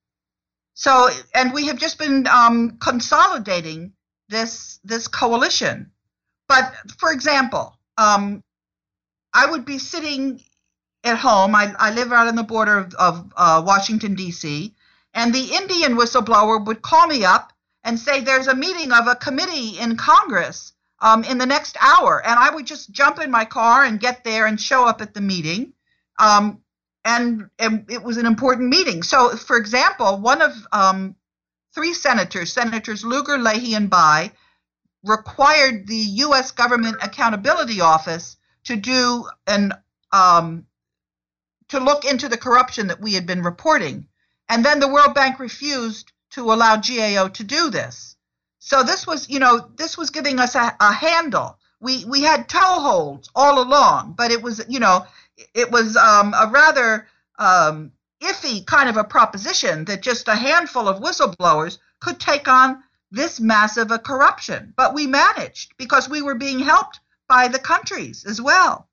So, and we have just been um, consolidating this this coalition. But for example, um, I would be sitting at home. I, I live out on the border of, of uh, Washington, D C, and the Indian whistleblower would call me up and say there's a meeting of a committee in Congress um, in the next hour. And I would just jump in my car and get there and show up at the meeting. Um, and, and it was an important meeting. So, for example, one of um, three senators, Senators Lugar, Leahy, and Bayh, required the U S Government Accountability Office to do an um, to look into the corruption that we had been reporting. And then the World Bank refused to allow G A O to do this. So this was, you know, this was giving us a, a handle. We we had toeholds all along, but it was, you know, it was um, a rather um, iffy kind of a proposition that just a handful of whistleblowers could take on this massive a corruption. But we managed because we were being helped by the countries as well.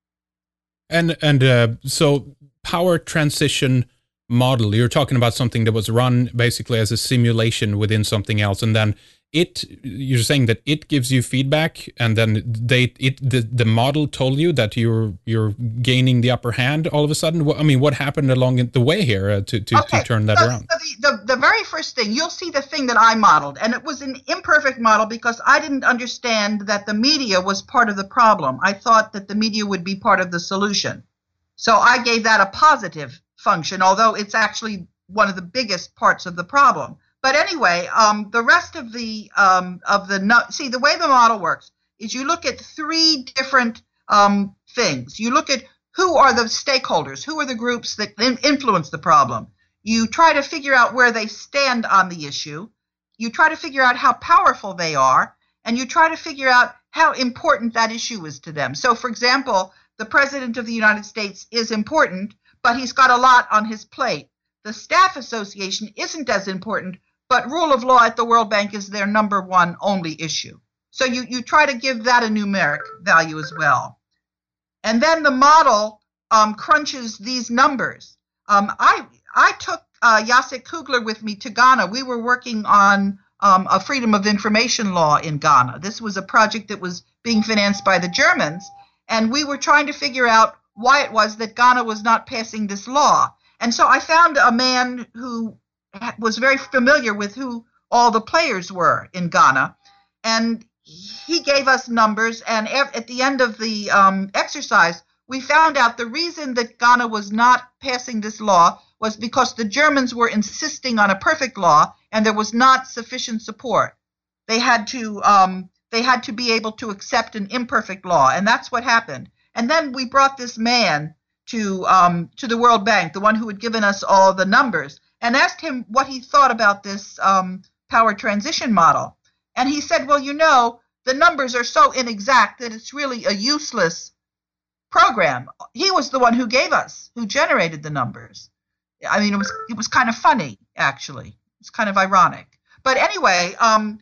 And and uh, so power transition model, you're talking about something that was run basically as a simulation within something else, and then it, you're saying that it gives you feedback, and then they it the, the model told you that you're you're gaining the upper hand all of a sudden. I mean, what happened along the way here uh, to to, okay. to turn that so, around? So the, the the very first thing, you'll see the thing that I modeled, and it was an imperfect model because I didn't understand that the media was part of the problem. I thought that the media would be part of the solution. So I gave that a positive function, although it's actually one of the biggest parts of the problem. But anyway, um, the rest of the um, of the no- see the way the model works is you look at three different um, things. You look at who are the stakeholders, who are the groups that in- influence the problem. You try to figure out where they stand on the issue. You try to figure out how powerful they are, and you try to figure out how important that issue is to them. So, for example, the President of the United States is important, but he's got a lot on his plate. The Staff Association isn't as important, but rule of law at the World Bank is their number one only issue. So you, you try to give that a numeric value as well. And then the model um, crunches these numbers. Um, I, I took uh, Jacek Kugler with me to Ghana. We were working on um, a freedom of information law in Ghana. This was a project that was being financed by the Germans, and we were trying to figure out why it was that Ghana was not passing this law. And so I found a man who was very familiar with who all the players were in Ghana, and he gave us numbers, and at the end of the um, exercise, we found out the reason that Ghana was not passing this law was because the Germans were insisting on a perfect law, and there was not sufficient support. They had to um, they had to be able to accept an imperfect law, and that's what happened. And then we brought this man to um, to the World Bank, the one who had given us all the numbers, and asked him what he thought about this um, power transition model. And he said, well, you know, the numbers are so inexact that it's really a useless program. He was the one who gave us, who generated the numbers. I mean, it was it was kind of funny, actually. It's kind of ironic. But anyway, um,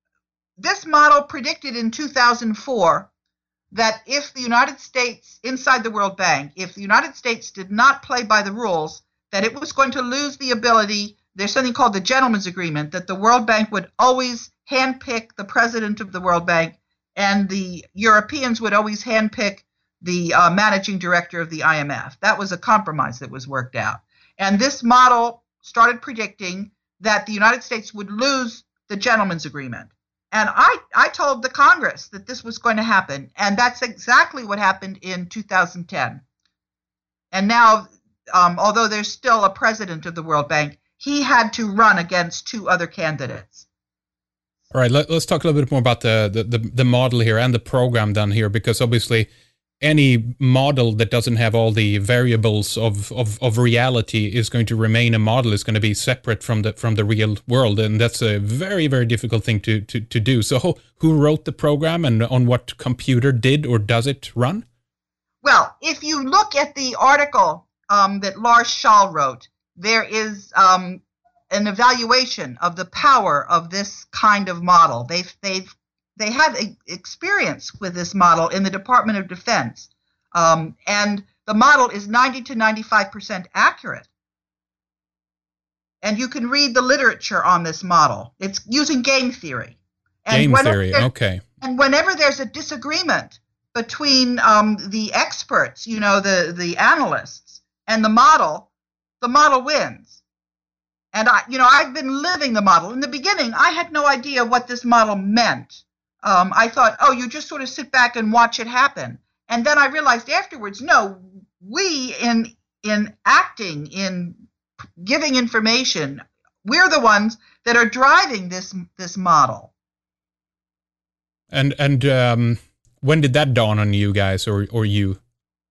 this model predicted in two thousand four that if the United States, inside the World Bank, if the United States did not play by the rules, that it was going to lose the ability, there's something called the Gentleman's Agreement, that the World Bank would always handpick the president of the World Bank, and the Europeans would always handpick the uh, managing director of the I M F. That was a compromise that was worked out. And this model started predicting that the United States would lose the Gentleman's Agreement. And I, I told the Congress that this was going to happen, and that's exactly what happened in two thousand ten. And now, um, although there's still a president of the World Bank, he had to run against two other candidates. All right, let, let's talk a little bit more about the, the, the, the model here and the program done here, because obviously any model that doesn't have all the variables of, of, of reality is going to remain a model, is going to be separate from the from the real world. And that's a very, very difficult thing to, to, to do. So who, who wrote the program, and on what computer did or does it run? Well, if you look at the article um, that Lars Schall wrote, there is um, an evaluation of the power of this kind of model. They've they've they have a, experience with this model in the Department of Defense, um, and the model is ninety to ninety-five percent accurate. And you can read the literature on this model. It's using game theory. And game theory, okay. And whenever there's a disagreement between um, the experts, you know, the, the analysts, and the model, the model wins. And, I, you know, I've been living the model. In the beginning, I had no idea what this model meant. Um, I thought, oh, you just sort of sit back and watch it happen. And then I realized afterwards, no, we in in acting, in giving information, we're the ones that are driving this this model. And and um, when did that dawn on you guys, or or you?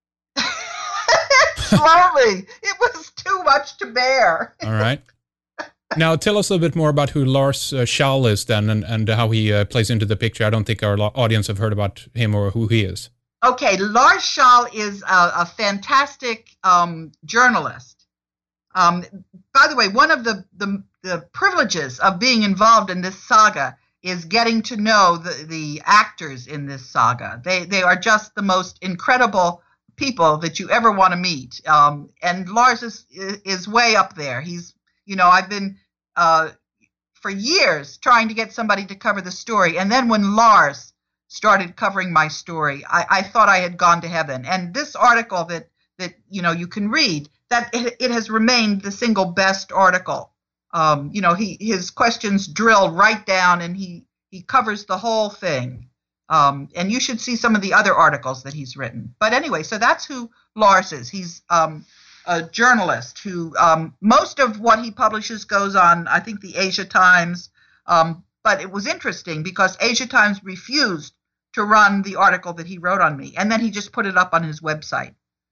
Slowly. It was too much to bear. All right. Now tell us a little bit more about who Lars uh, Schall is then, and and how he uh, plays into the picture. I don't think our audience have heard about him or who he is. Okay, Lars Schall is a, a fantastic um, journalist. Um, by the way, one of the, the the privileges of being involved in this saga is getting to know the, the actors in this saga. They they are just the most incredible people that you ever want to meet. Um, and Lars is is way up there. He's, you know, I've been uh, for years trying to get somebody to cover the story. And then when Lars started covering my story, I, I thought I had gone to heaven. And this article that, that you know, you can read, that it, it has remained the single best article. Um, you know, he his questions drill right down, and he, he covers the whole thing. Um, and you should see some of the other articles that he's written. But anyway, so that's who Lars is. He's um, a journalist who um, most of what he publishes goes on, I think, the Asia Times. Um, but it was interesting because Asia Times refused to run the article that he wrote on me, and then he just put it up on his website.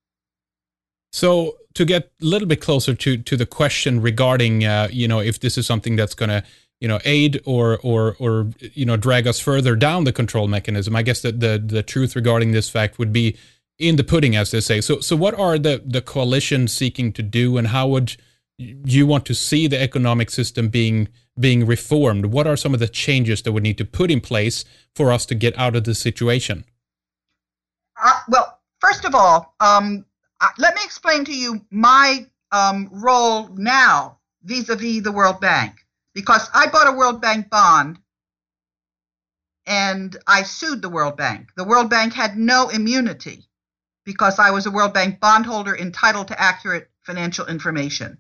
So to get a little bit closer to, to the question regarding, uh, you know, if this is something that's going to, you know, aid or, or, or, you know, drag us further down the control mechanism, I guess that the, the truth regarding this fact would be in the pudding, as they say. So, so what are the, the coalition seeking to do, and how would you want to see the economic system being, being reformed? What are some of the changes that would need to put in place for us to get out of this situation? Uh, well, first of all, um, Uh, let me explain to you my um, role now vis-a-vis the World Bank, because I bought a World Bank bond and I sued the World Bank. The World Bank had no immunity because I was a World Bank bondholder entitled to accurate financial information.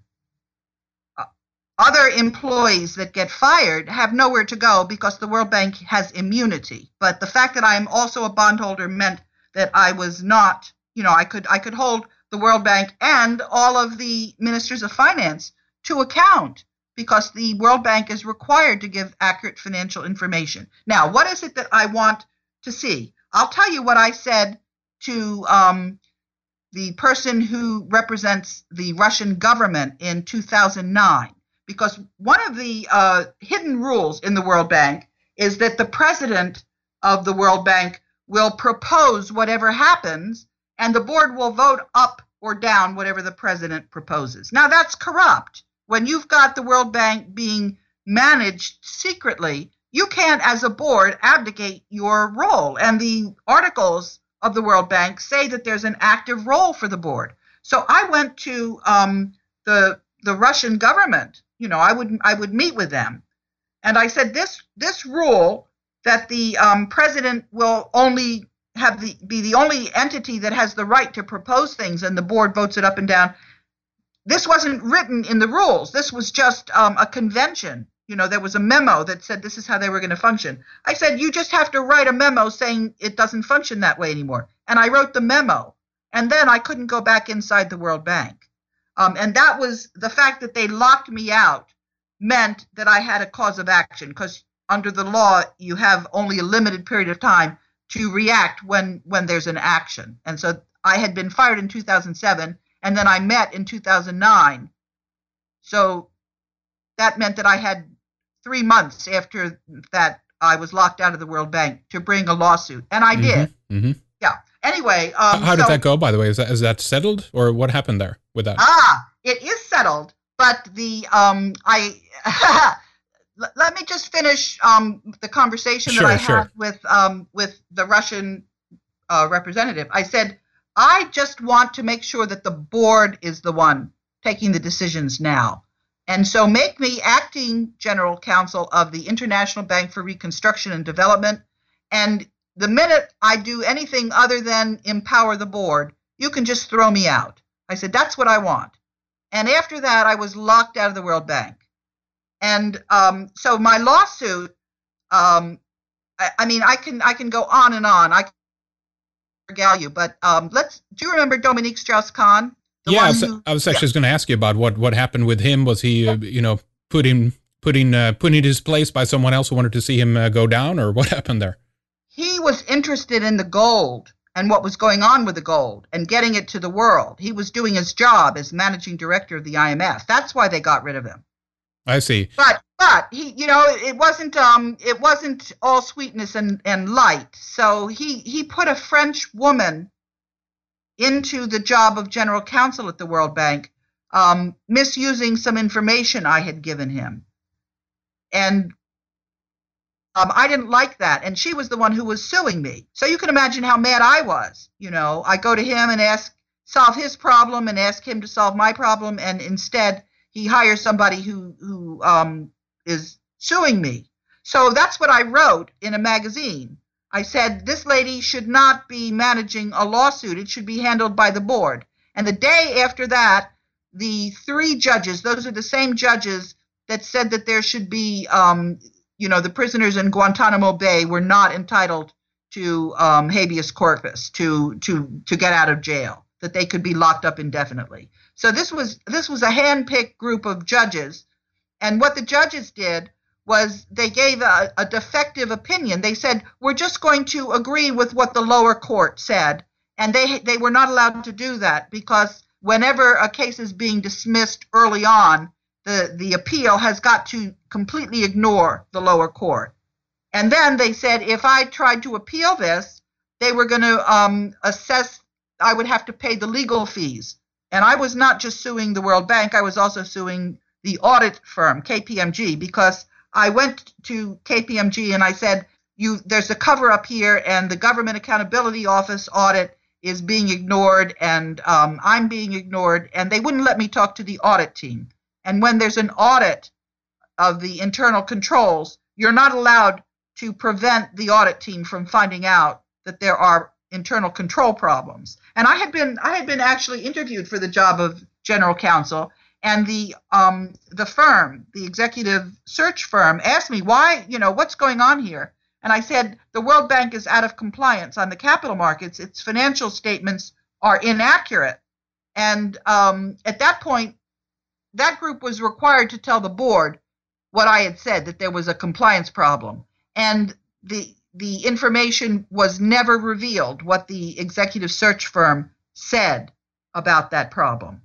Uh, other employees that get fired have nowhere to go because the World Bank has immunity. But the fact that I am also a bondholder meant that I was not, you know, I could I could hold the World Bank and all of the ministers of finance to account, because the World Bank is required to give accurate financial information. Now, what is it that I want to see? I'll tell you what I said to um, the person who represents the Russian government in two thousand nine, because one of the uh, hidden rules in the World Bank is that the president of the World Bank will propose whatever happens, and the board will vote up or down whatever the president proposes. Now, that's corrupt. When you've got the World Bank being managed secretly, you can't, as a board, abdicate your role. And the articles of the World Bank say that there's an active role for the board. So I went to um, the the Russian government. You know, I would I would meet with them, and I said this this rule that the um, president will only have the be the only entity that has the right to propose things, and the board votes it up and down. This wasn't written in the rules. This was just um, a convention. You know, there was a memo that said this is how they were going to function. I said, you just have to write a memo saying it doesn't function that way anymore. And I wrote the memo. And then I couldn't go back inside the World Bank. Um, and that was the fact that they locked me out meant that I had a cause of action, because under the law, you have only a limited period of time to react when, when there's an action. And so I had been fired in two thousand seven, and then I met in two thousand nine. So that meant that I had three months after that I was locked out of the World Bank to bring a lawsuit. And I did. Mm-hmm. Mm-hmm. Yeah. anyway, um, how did so, that go, by the way? Is that is that settled, or what happened there with that? Ah, it is settled, but the um, I l- let me just finish um the conversation Sure, that I sure. had with um with the Russian uh, representative. I said, I just want to make sure that the board is the one taking the decisions now. And so make me acting general counsel of the International Bank for Reconstruction and Development. And the minute I do anything other than empower the board, you can just throw me out. I said, that's what I want. And after that, I was locked out of the World Bank. And um, so my lawsuit, um, I, I mean, I can I can go on and on. I can regale you, but um, let's. Do you remember Dominique Strauss-Kahn? The Yeah, I one was, who, I was yeah. actually going to ask you about what, what happened with him. Was he, uh, you know, put in, putting uh, put in his place by someone else who wanted to see him uh, go down, or what happened there? He was interested in the gold and what was going on with the gold and getting it to the world. He was doing his job as managing director of the I M F. That's why they got rid of him. I see. But but he, you know, it wasn't um it wasn't all sweetness and, and light. So he he put a French woman into the job of general counsel at the World Bank, um, misusing some information I had given him. And um, I didn't like that. And she was the one who was suing me. So you can imagine how mad I was. You know, I go to him and ask, solve his problem and ask him to solve my problem. And instead, he hires somebody who, who um, is suing me. So that's what I wrote in a magazine. I said, this lady should not be managing a lawsuit. It should be handled by the board. And the day after that, the three judges, those are the same judges that said that there should be, um, you know, the prisoners in Guantanamo Bay were not entitled to um, habeas corpus, to, to, to get out of jail, that they could be locked up indefinitely. So this was, this was a hand-picked group of judges. And what the judges did was they gave a, a defective opinion. They said, we're just going to agree with what the lower court said. And they they were not allowed to do that because whenever a case is being dismissed early on, the, the appeal has got to completely ignore the lower court. And then they said, if I tried to appeal this, they were going to um, assess, I would have to pay the legal fees. And I was not just suing the World Bank, I was also suing the audit firm, K P M G, because I went to K P M G and I said, "You, there's a cover up here and the Government Accountability Office audit is being ignored and um, I'm being ignored." And they wouldn't let me talk to the audit team. And when there's an audit of the internal controls, you're not allowed to prevent the audit team from finding out that there are internal control problems. And I had been, I had been actually interviewed for the job of general counsel. And the um, the firm, the executive search firm, asked me, why, you know, what's going on here? And I said, the World Bank is out of compliance on the capital markets. Its financial statements are inaccurate. And um, at that point, that group was required to tell the board what I had said, that there was a compliance problem. And the the information was never revealed, what the executive search firm said about that problem.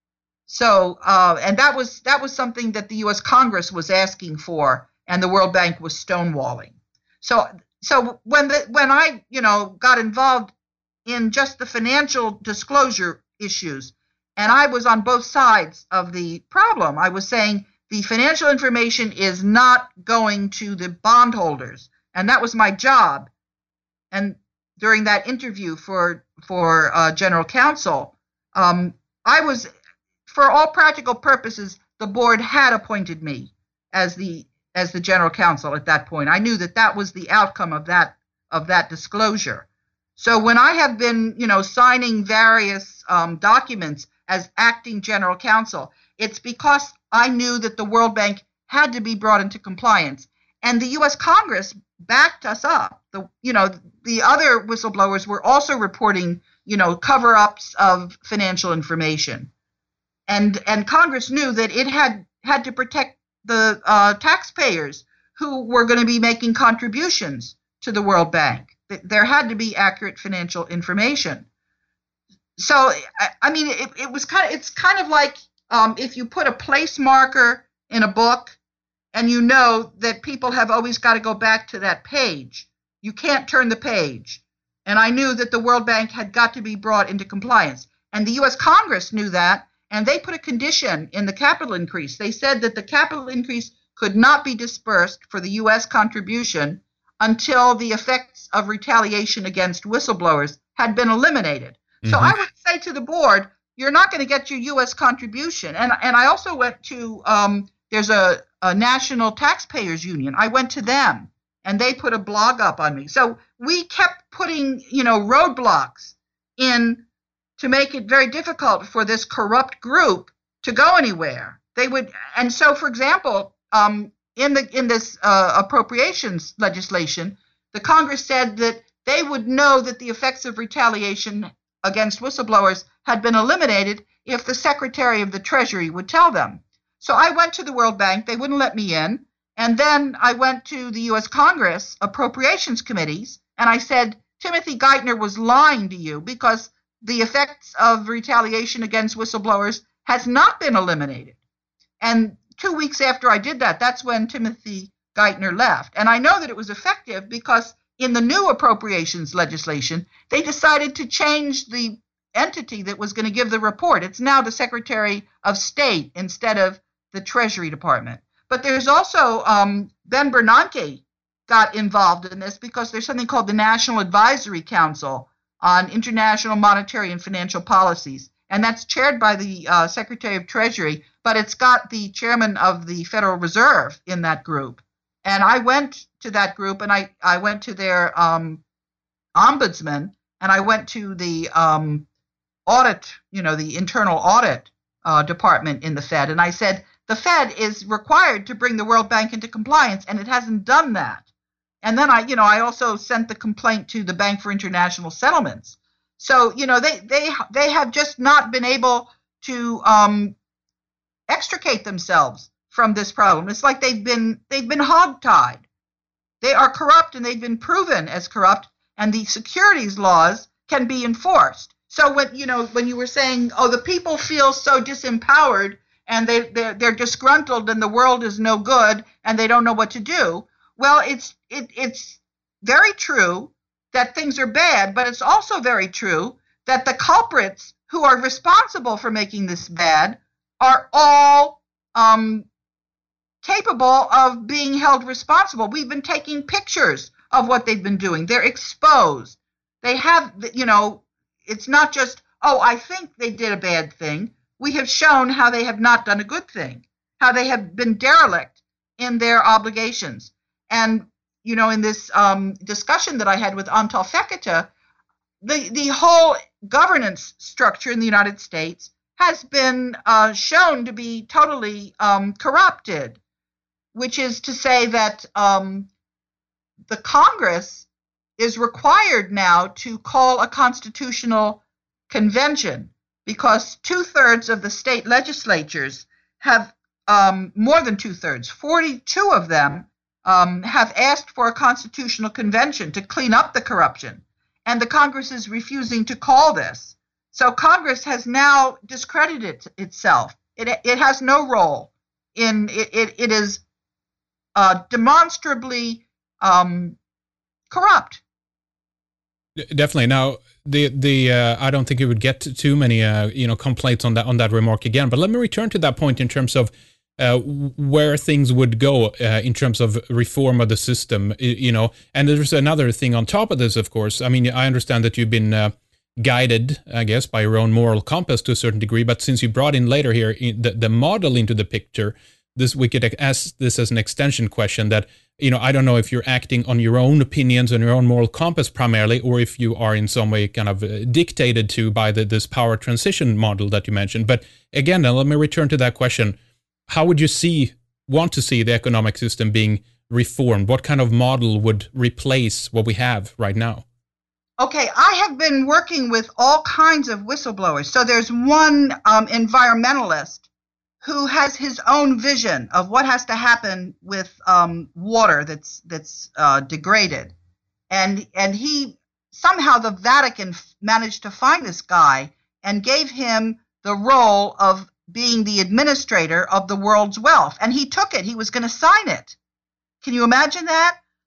So, uh, and that was that was something that the U S Congress was asking for, and the World Bank was stonewalling. So, so when the, when I, you know, got involved in just the financial disclosure issues, and I was on both sides of the problem, I was saying the financial information is not going to the bondholders, and that was my job. And during that interview for for uh, general counsel, um, I was. For all practical purposes, the board had appointed me as the as the general counsel at that point. I knew that that was the outcome of that of that disclosure. So when I have been, you know, signing various um, documents as acting general counsel, it's because I knew that the World Bank had to be brought into compliance, and the U S Congress backed us up. The you know the other whistleblowers were also reporting, you know, cover-ups of financial information. And and Congress knew that it had had to protect the uh, taxpayers who were going to be making contributions to the World Bank. There had to be accurate financial information. So I, I mean, it, it was kind of it's kind of like um, if you put a place marker in a book, and you know that people have always got to go back to that page. You can't turn the page. And I knew that the World Bank had got to be brought into compliance. And the U S Congress knew that, and they put a condition in the capital increase. They said that the capital increase could not be dispersed for the U S contribution until the effects of retaliation against whistleblowers had been eliminated. Mm-hmm. So I would say to the board, you're not going to get your U S contribution. And, and I also went to, um, there's a, a National Taxpayers Union. I went to them, and they put a blog up on me. So we kept putting, you know, roadblocks in to make it very difficult for this corrupt group to go anywhere. They would, and so, for example, um, in the in this uh, appropriations legislation, the Congress said that they would know that the effects of retaliation against whistleblowers had been eliminated if the Secretary of the Treasury would tell them. So I went to the World Bank. They wouldn't let me in. And then I went to the U S Congress appropriations committees, and I said, Timothy Geithner was lying to you because the effects of retaliation against whistleblowers has not been eliminated. And two weeks after I did that, that's when Timothy Geithner left. And I know that it was effective because in the new appropriations legislation, they decided to change the entity that was going to give the report. It's now the Secretary of State instead of the Treasury Department. But there's also um, Ben Bernanke got involved in this because there's something called the National Advisory Council on International Monetary and Financial Policies. And that's chaired by the uh, Secretary of Treasury, but it's got the chairman of the Federal Reserve in that group. And I went to that group, and I, I went to their um, ombudsman, and I went to the um, audit, you know, the internal audit uh, department in the Fed. And I said, the Fed is required to bring the World Bank into compliance, and it hasn't done that. And then I, you know, I also sent the complaint to the Bank for International Settlements. So, you know, they they they have just not been able to um, extricate themselves from this problem. It's like they've been they've been hogtied. They are corrupt, and they've been proven as corrupt, and the securities laws can be enforced. So when you know when you were saying, oh, the people feel so disempowered, and they they're, they're disgruntled, and the world is no good, and they don't know what to do. Well, it's it, it's very true that things are bad, but it's also very true that the culprits who are responsible for making this bad are all um, capable of being held responsible. We've been taking pictures of what they've been doing. They're exposed. They have, you know, it's not just, oh, I think they did a bad thing. We have shown how they have not done a good thing, how they have been derelict in their obligations. And, you know, in this um, discussion that I had with Antal Fekete, the, the whole governance structure in the United States has been uh, shown to be totally um, corrupted, which is to say that um, the Congress is required now to call a constitutional convention because two-thirds of the state legislatures have, um, more than two-thirds, forty-two of them, Um, have asked for a constitutional convention to clean up the corruption, and the Congress is refusing to call this. So Congress has now discredited itself. It it has no role in it. It, it is uh, demonstrably um, corrupt. Definitely. Now, the the uh, I don't think you would get too many uh, you know complaints on that on that remark again. But let me return to that point in terms of Uh, where things would go uh, in terms of reform of the system, you know. And there's another thing on top of this, of course. I mean, I understand that you've been uh, guided, I guess, by your own moral compass to a certain degree, but since you brought in later here the, the model into the picture, this we could ask this as an extension question that, you know, I don't know if you're acting on your own opinions, on your own moral compass primarily, or if you are in some way kind of uh, dictated to by the, this power transition model that you mentioned. But again, now let me return to that question. How would you see, want to see the economic system being reformed? What kind of model would replace what we have right now? Okay, I have been working with all kinds of whistleblowers. So there's one um, environmentalist who has his own vision of what has to happen with um, water that's that's uh, degraded, and and he somehow the Vatican managed to find this guy and gave him the role of being the administrator of the world's wealth. And he took it. He was going to sign it. Can you imagine that?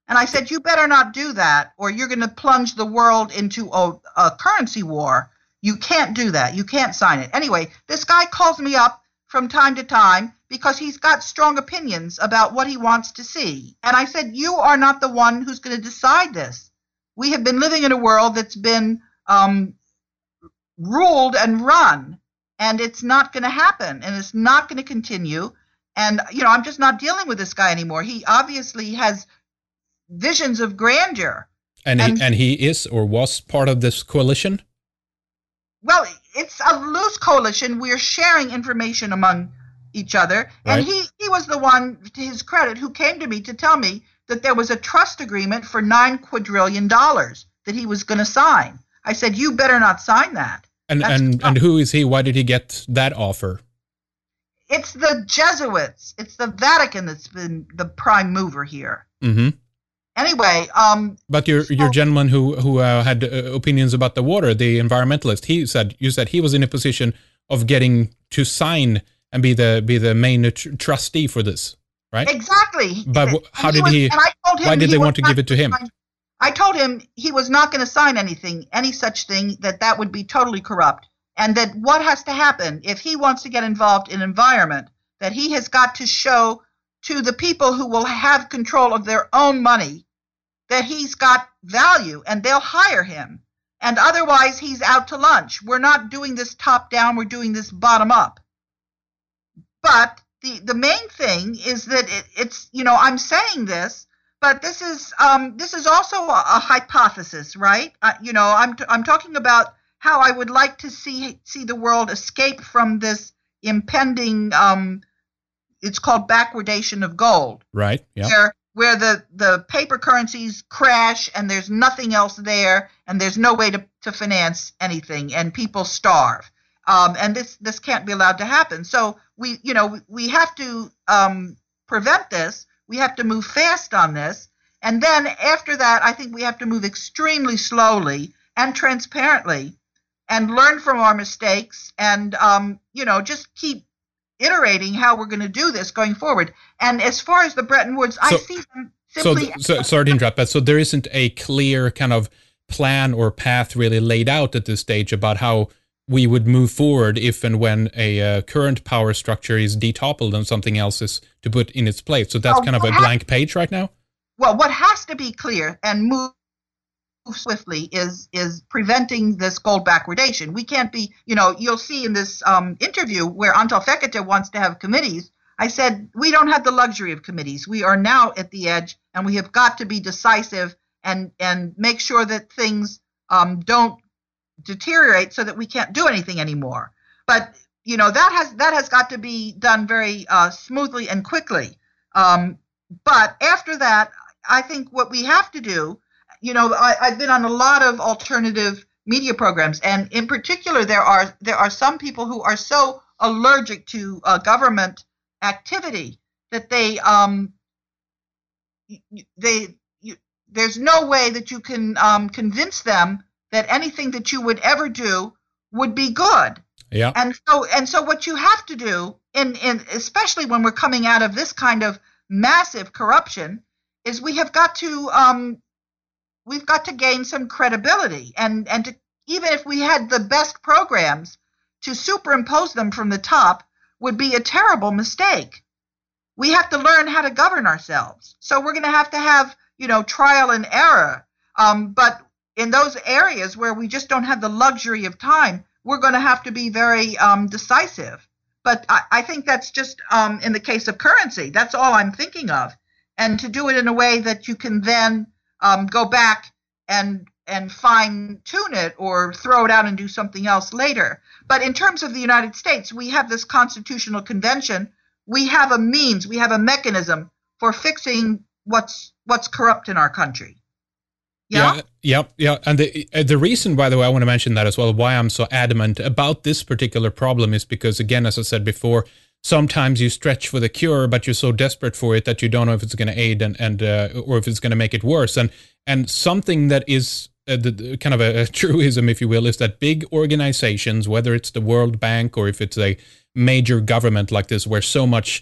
And I said, you better not do that, or you're going to plunge the world into a, a currency war. You can't do that. You can't sign it. Anyway, this guy calls me up from time to time because he's got strong opinions about what he wants to see. And I said, you are not the one who's going to decide this. We have been living in a world that's been um, ruled and run, and it's not going to happen, and it's not going to continue. And, you know, I'm just not dealing with this guy anymore. He obviously has visions of grandeur. And, and, he, and he is or was part of this coalition? Well, it's a loose coalition. We're sharing information among each other. Right. And he, he was the one, to his credit, who came to me to tell me that there was a trust agreement for nine quadrillion dollars that he was going to sign. I said, you better not sign that. And That's and, and who is he? Why did he get that offer? It's the Jesuits. It's the Vatican that's been the prime mover here. Mm-hmm. Anyway, um, but your so, your gentleman who who uh, had uh, opinions about the water, the environmentalist, he said you said he was in a position of getting to sign and be the be the main tr- trustee for this, right? Exactly. But w- how he did was, he? Why did he they want to give it to him? Sign, I told him he was not going to sign anything, any such thing, that that would be totally corrupt, and that what has to happen if he wants to get involved in environment, that he has got to show to the people who will have control of their own money that he's got value, and they'll hire him. And otherwise, he's out to lunch. We're not doing this top down. We're doing this bottom up. But the, the main thing is that it, it's, you know, I'm saying this, but this is um, this is also a, a hypothesis, right? Uh, you know, I'm t- I'm talking about how I would like to see see the world escape from this impending. Um, it's called backwardation of gold. Right. Yeah. Where where the, the paper currencies crash and there's nothing else there, and there's no way to, to finance anything, and people starve. Um, and this this can't be allowed to happen. So we you know we have to um, prevent this. We have to move fast on this, and then after that, I think we have to move extremely slowly and transparently, and learn from our mistakes, and um, you know just keep iterating how we're going to do this going forward. And as far as the Bretton Woods, so, I see them simply. So, so sorry to interrupt, but so there isn't a clear kind of plan or path really laid out at this stage about how we would move forward if and when a uh, current power structure is detoppled and something else is to put in its place. So that's well, kind of a has, blank page right now? Well, what has to be clear and move swiftly is is preventing this gold backwardation. We can't be, you know, you'll see in this um, interview where Antal Fekete wants to have committees. I said, we don't have the luxury of committees. We are now at the edge, and we have got to be decisive and, and make sure that things um, don't deteriorate so that we can't do anything anymore. But you know that has that has got to be done very uh, smoothly and quickly. Um, but after that, I think what we have to do, you know, I, I've been on a lot of alternative media programs, and in particular, there are there are some people who are so allergic to uh, government activity that they um they you, there's no way that you can um, convince them that anything that you would ever do would be good. Yeah. And so and so what you have to do, in, in especially when we're coming out of this kind of massive corruption, is we have got to um, we've got to gain some credibility. And, and to, even if we had the best programs, to superimpose them from the top would be a terrible mistake. We have to learn how to govern ourselves. So we're going to have to have, you know, trial and error. Um, but in those areas where we just don't have the luxury of time, we're going to have to be very um, decisive. But I, I think that's just um, in the case of currency. That's all I'm thinking of. And to do it in a way that you can then um, go back and and fine tune it or throw it out and do something else later. But in terms of the United States, we have this constitutional convention. We have a means, we have a mechanism for fixing what's what's corrupt in our country. Yeah, yeah, yeah. yeah. And the the reason, by the way, I want to mention that as well, why I'm so adamant about this particular problem is because, again, as I said before, sometimes you stretch for the cure, but you're so desperate for it that you don't know if it's going to aid and, and uh, or if it's going to make it worse. And and something that is uh, the, the kind of a, a truism, if you will, is that big organizations, whether it's the World Bank or if it's a major government like this, where so much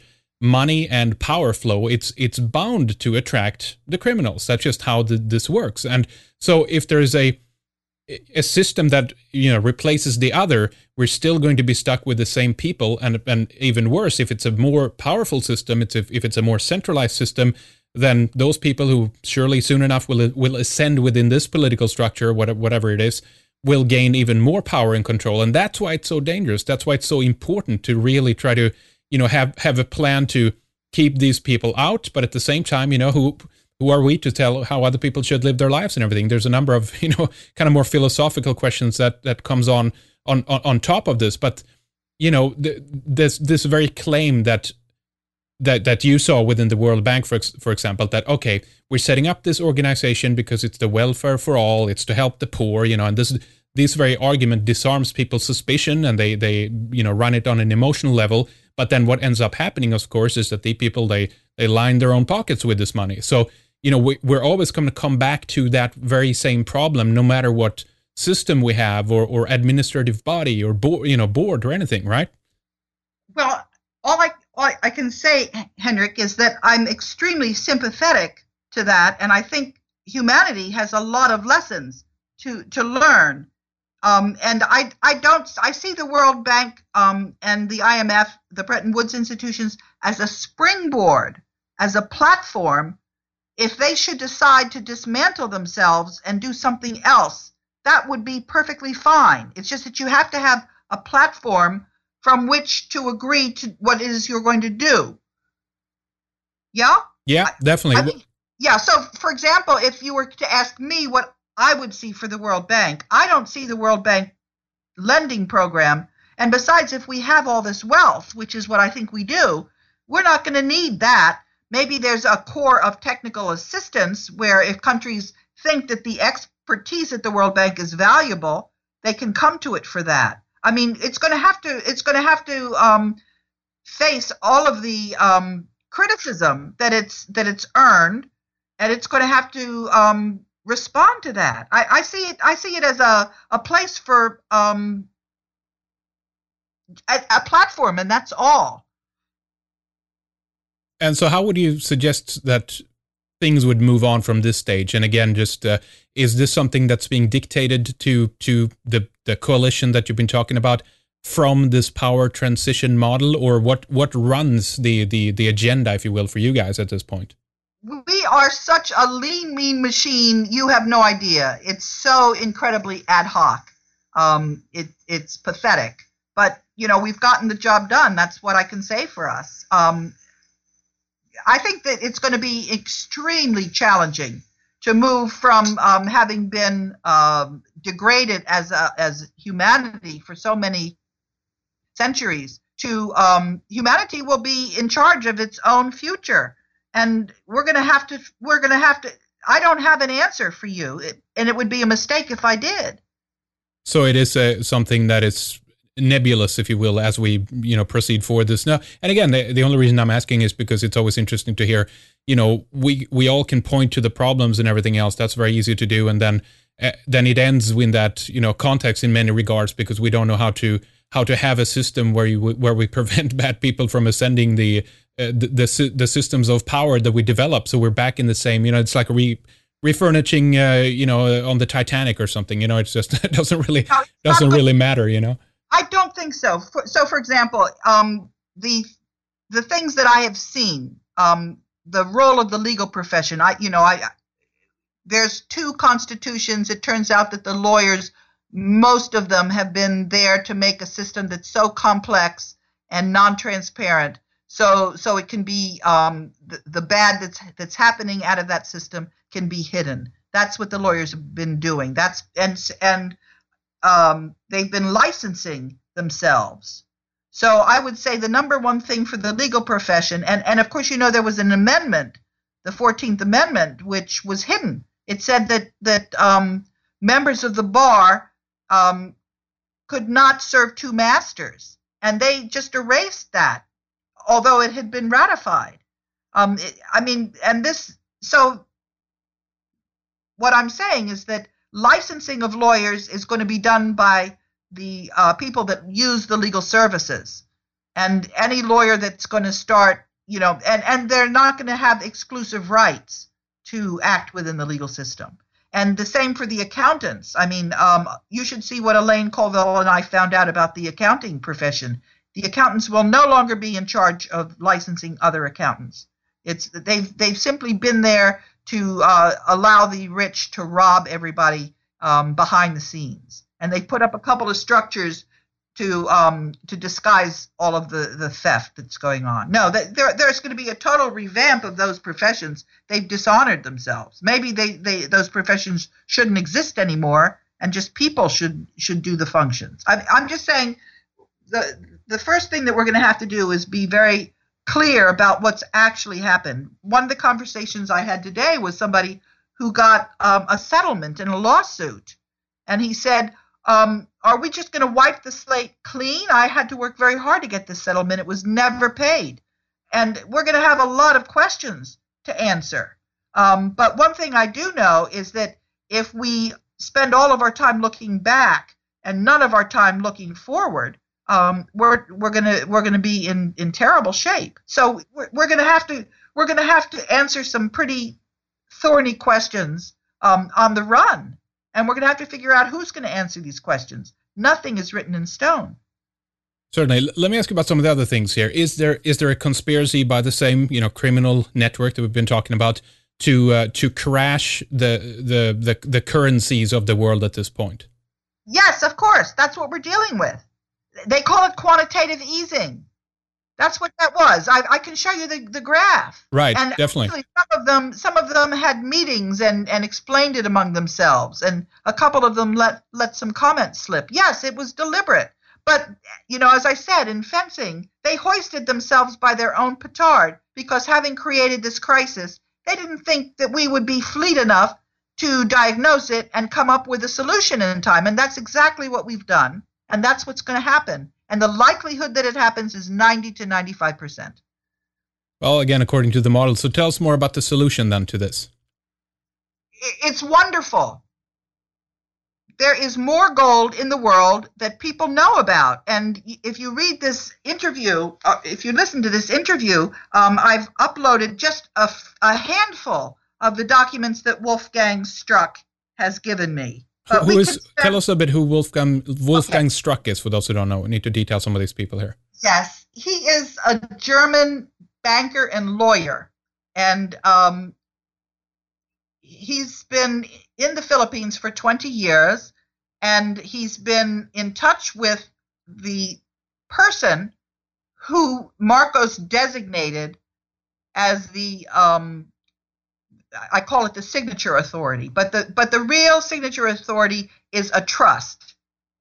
money and power flow, it's it's bound to attract the criminals. That's just how the, this works. And so if there's a a system that, you know, replaces the other, we're still going to be stuck with the same people. And and even worse, if it's a more powerful system, it's if, if it's a more centralized system, then those people who surely soon enough will will ascend within this political structure, whatever, whatever it is, will gain even more power and control. And that's why it's so dangerous. That's why it's so important to really try to, you know, have have a plan to keep these people out. But at the same time, you know, who who are we to tell how other people should live their lives and everything? There's a number of, you know, kind of more philosophical questions that that comes on on on, on top of this. But, you know, th- this this very claim that that that you saw within the World Bank, for ex- for example, that, okay, we're setting up this organization because it's the welfare for all, it's to help the poor, you know, and this this very argument disarms people's suspicion, and they they you know run it on an emotional level. But then what ends up happening, of course, is that the people, they they line their own pockets with this money. So, you know, we, we're always going to come back to that very same problem, no matter what system we have, or or administrative body, or board, you know, board or anything, right? Well, all I all I can say, Henrik, is that I'm extremely sympathetic to that, and I think humanity has a lot of lessons to to learn. Um, and I, I don't, I see the World Bank um, and the I M F, the Bretton Woods institutions, as a springboard, as a platform. If they should decide to dismantle themselves and do something else, that would be perfectly fine. It's just that you have to have a platform from which to agree to what it is you're going to do. Yeah? Yeah, definitely. I mean, yeah, so for example, if you were to ask me what I would see for the World Bank, I don't see the World Bank lending program. And besides, if we have all this wealth, which is what I think we do, we're not going to need that. Maybe there's a core of technical assistance where if countries think that the expertise at the World Bank is valuable, they can come to it for that. I mean, it's going to have to, it's going to have to um, face all of the um, criticism that it's that it's earned, and it's going to have to um, respond to that. I, I see it. I see it as a, a place for um, a, a platform, and that's all. And so, how would you suggest that things would move on from this stage? And again, just uh, is this something that's being dictated to to the the coalition that you've been talking about from this power transition model, or what what runs the the the agenda, if you will, for you guys at this point? We are such a lean, mean machine. You have no idea. It's so incredibly ad hoc. Um, it, it's pathetic. But, you know, we've gotten the job done. That's what I can say for us. Um, I think that it's going to be extremely challenging to move from um, having been um, degraded as a, as humanity for so many centuries to um, humanity will be in charge of its own future. And we're going to have to, we're going to have to, I don't have an answer for you. It, and it would be a mistake if I did. So it is uh, something that is nebulous, if you will, as we, you know, proceed forward this now. And again, the, the only reason I'm asking is because it's always interesting to hear, you know, we, we all can point to the problems and everything else. That's very easy to do. And then, uh, then it ends in that, you know, context in many regards, because we don't know how to, how to have a system where you, where we prevent bad people from ascending the, Uh, the, the the systems of power that we develop. So we're back in the same, you know, it's like re refurnishing, uh, you know, on the Titanic or something. You know, it's just it doesn't really no, doesn't not, really matter. You know, I don't think so. For, so, for example, um, the the things that I have seen, um, the role of the legal profession. I, you know, I there's two constitutions. It turns out that the lawyers, most of them, have been there to make a system that's so complex and non-transparent. So, so it can be um, the, the bad that's that's happening out of that system can be hidden. That's what the lawyers have been doing. That's and and um, they've been licensing themselves. So I would say the number one thing for the legal profession, and and of course, you know, there was an amendment, the fourteenth Amendment, which was hidden. It said that that um, members of the bar um, could not serve two masters, and they just erased that, although it had been ratified. Um, it, I mean, and this, so what I'm saying is that licensing of lawyers is going to be done by the uh, people that use the legal services. And any lawyer that's going to start you know, and, and they're not going to have exclusive rights to act within the legal system. And the same for the accountants. I mean, um, you should see what Elaine Colville and I found out about the accounting profession. The accountants will no longer be in charge of licensing other accountants. It's they've they've simply been there to uh, allow the rich to rob everybody um, behind the scenes, and they put up a couple of structures to um, to disguise all of the, the theft that's going on. No, that there there's going to be a total revamp of those professions. They've dishonored themselves. Maybe they, they those professions shouldn't exist anymore, and just people should should do the functions. I, I'm just saying the the first thing that we're going to have to do is be very clear about what's actually happened. One of the conversations I had today was somebody who got um, a settlement in a lawsuit, and he said, Um, are we just going to wipe the slate clean? I had to work very hard to get this settlement. It was never paid. And we're going to have a lot of questions to answer. Um, but one thing I do know is that if we spend all of our time looking back and none of our time looking forward, um, we're we're going to we're going to be in, in terrible shape. So we're, we're going to have to we're going to have to answer some pretty thorny questions um, on the run. And we're going to have to figure out who's going to answer these questions. Nothing is written in stone. Certainly. Let me ask you about some of the other things here. Is there is there a conspiracy by the same, you know, criminal network that we've been talking about to uh, to crash the, the the the currencies of the world at this point? Yes, of course. That's what we're dealing with. They call it quantitative easing. That's what that was. I, I can show you the, the graph. Right, and definitely. Some of them, some of them had meetings and, and explained it among themselves, and a couple of them let let some comments slip. Yes, it was deliberate. But, you know, as I said, in fencing, they hoisted themselves by their own petard because having created this crisis, they didn't think that we would be fleet enough to diagnose it and come up with a solution in time. And that's exactly what we've done. And that's what's going to happen. And the likelihood that it happens is ninety to ninety-five percent. Well, again, according to the model. So tell us more about the solution then to this. It's wonderful. There is more gold in the world that people know about. And if you read this interview, uh, if you listen to this interview, um, I've uploaded just a, a handful of the documents that Wolfgang Struck has given me. But who is, consider, tell us a bit who Wolfgang, Wolfgang okay. Struck is, for those who don't know. We need to detail some of these people here. Yes, he is a German banker and lawyer. And um, he's been in the Philippines for twenty years, and he's been in touch with the person who Marcos designated as the um, I call it the signature authority, but the but the real signature authority is a trust.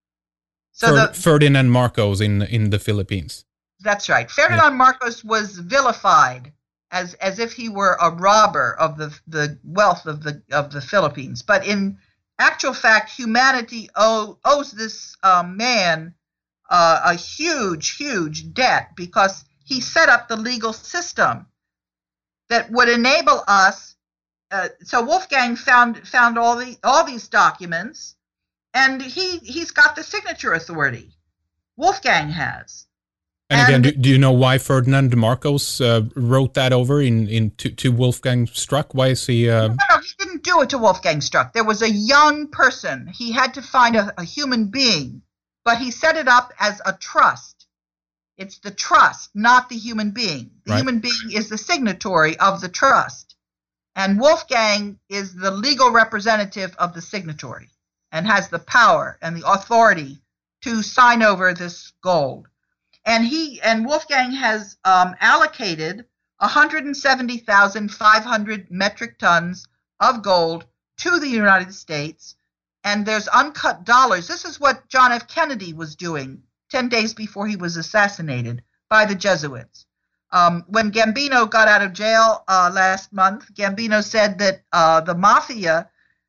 So Fer, the, Ferdinand Marcos in in the Philippines. That's right. Ferdinand yeah. Marcos was vilified as as if he were a robber of the the wealth of the of the Philippines. But in actual fact, humanity owe, owes this uh, man uh, a huge, huge debt because he set up the legal system that would enable us. Uh, so Wolfgang found found all the all these documents, and he he's got the signature authority. Wolfgang has. And, and again, do, do you know why Ferdinand Marcos uh, wrote that over in, in to, to Wolfgang Struck? Why is he? Uh... No, no, he didn't do it to Wolfgang Struck. There was a young person. He had to find a, a human being, but he set it up as a trust. It's the trust, not the human being. The right. human being is the signatory of the trust. And Wolfgang is the legal representative of the signatory and has the power and the authority to sign over this gold. And he and Wolfgang has um, allocated one hundred seventy thousand five hundred metric tons of gold to the United States. And there's uncut dollars. This is what John F. Kennedy was doing ten days before he was assassinated by the Jesuits. Um, when Gambino got out of jail uh, last month, Gambino said that uh, the mafia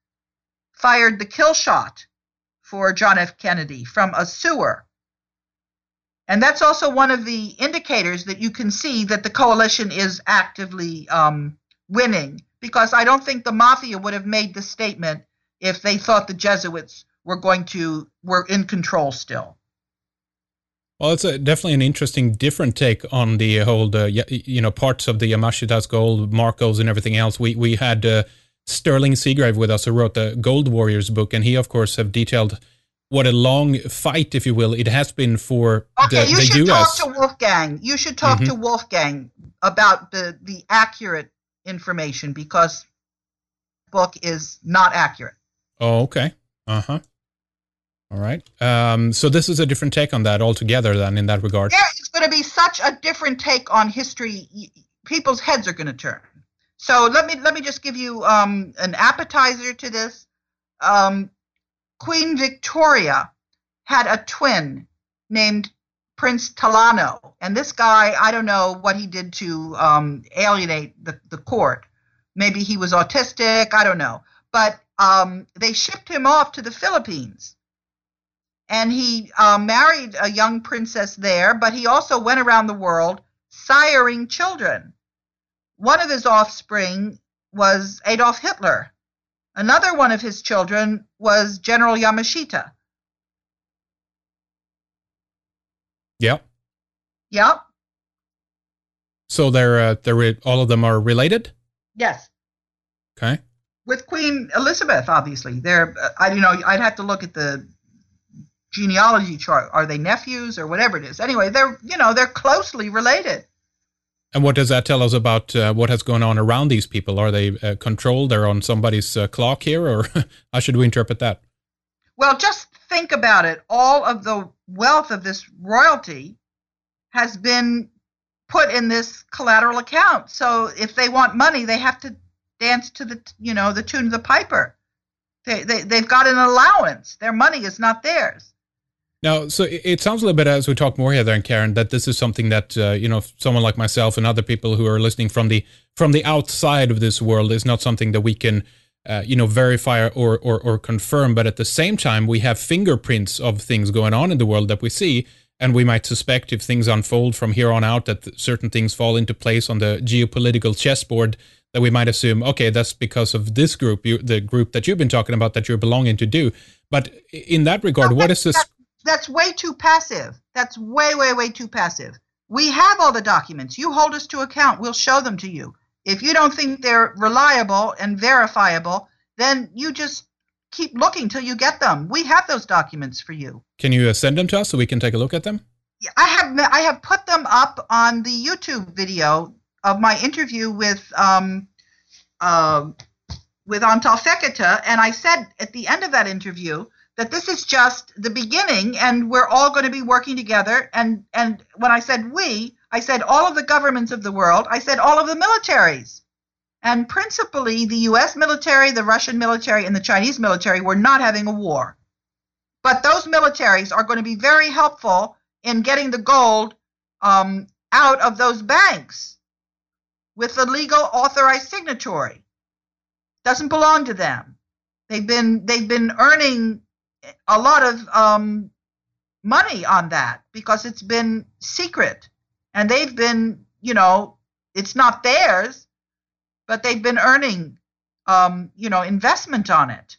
fired the kill shot for John F. Kennedy from a sewer. And that's also one of the indicators that you can see that the coalition is actively um, winning, because I don't think the mafia would have made the statement if they thought the Jesuits were going to were in control still. Well, it's a, definitely an interesting, different take on the whole, uh, you know, parts of the Yamashita's gold, Marcos, and everything else. We we had uh, Sterling Seagrave with us, who wrote the Gold Warriors book, and he, of course, have detailed what a long fight, if you will, it has been for okay, the, you the should U S. talk to Wolfgang. You should talk mm-hmm. to Wolfgang about the the accurate information, because the book is not accurate. Oh, okay. Uh huh. All right. Um, so this is a different take on that altogether, then, in that regard. There is going to be such a different take on history. People's heads are going to turn. So let me let me just give you um, an appetizer to this. Um, Queen Victoria had a twin named Prince Talano, and this guy, I don't know what he did to um, alienate the, the court. Maybe he was autistic, I don't know. But um, they shipped him off to the Philippines, and he uh, married a young princess there, but he also went around the world siring children. One of his offspring was Adolf Hitler. Another one of his children was General Yamashita. Yep. Yep. So they're uh, they're all of them are related? Yes. Okay. With Queen Elizabeth, obviously. They're uh, I you know I'd have to look at the genealogy chart. Are they nephews or whatever it is? Anyway, they're you know they're closely related. And what does that tell us about uh, what has gone on around these people? Are they uh, controlled? They're on somebody's uh, clock here, or how should we interpret that? Well, just think about it. All of the wealth of this royalty has been put in this collateral account. So if they want money, they have to dance to the, you know, the tune of the piper. They, they, they've got an allowance. Their money is not theirs. Now, so it sounds a little bit, as we talk more here, then, Karen, that this is something that uh, you know, someone like myself and other people who are listening from the from the outside of this world is not something that we can, uh, you know, verify or, or or confirm. But at the same time, we have fingerprints of things going on in the world that we see, and we might suspect if things unfold from here on out that certain things fall into place on the geopolitical chessboard, that we might assume, okay, that's because of this group, you, the group that you've been talking about that you're belonging to do. But in that regard, no, what is this? That's way too passive. That's way, way, way too passive. We have all the documents. You hold us to account. We'll show them to you. If you don't think they're reliable and verifiable, then you just keep looking till you get them. We have those documents for you. Can you uh, send them to us so we can take a look at them? I have I have put them up on the YouTube video of my interview with um, uh, with Antal Fekete, and I said at the end of that interview that this is just the beginning, and we're all going to be working together. And, and when I said we, I said all of the governments of the world. I said all of the militaries. And principally, the U S military, the Russian military, and the Chinese military were not having a war. But those militaries are going to be very helpful in getting the gold um, out of those banks with the legal authorized signatory. Doesn't belong to them. They've been they've been earning a lot of um, money on that because it's been secret, and they've been, you know, it's not theirs, but they've been earning, um, you know, investment on it.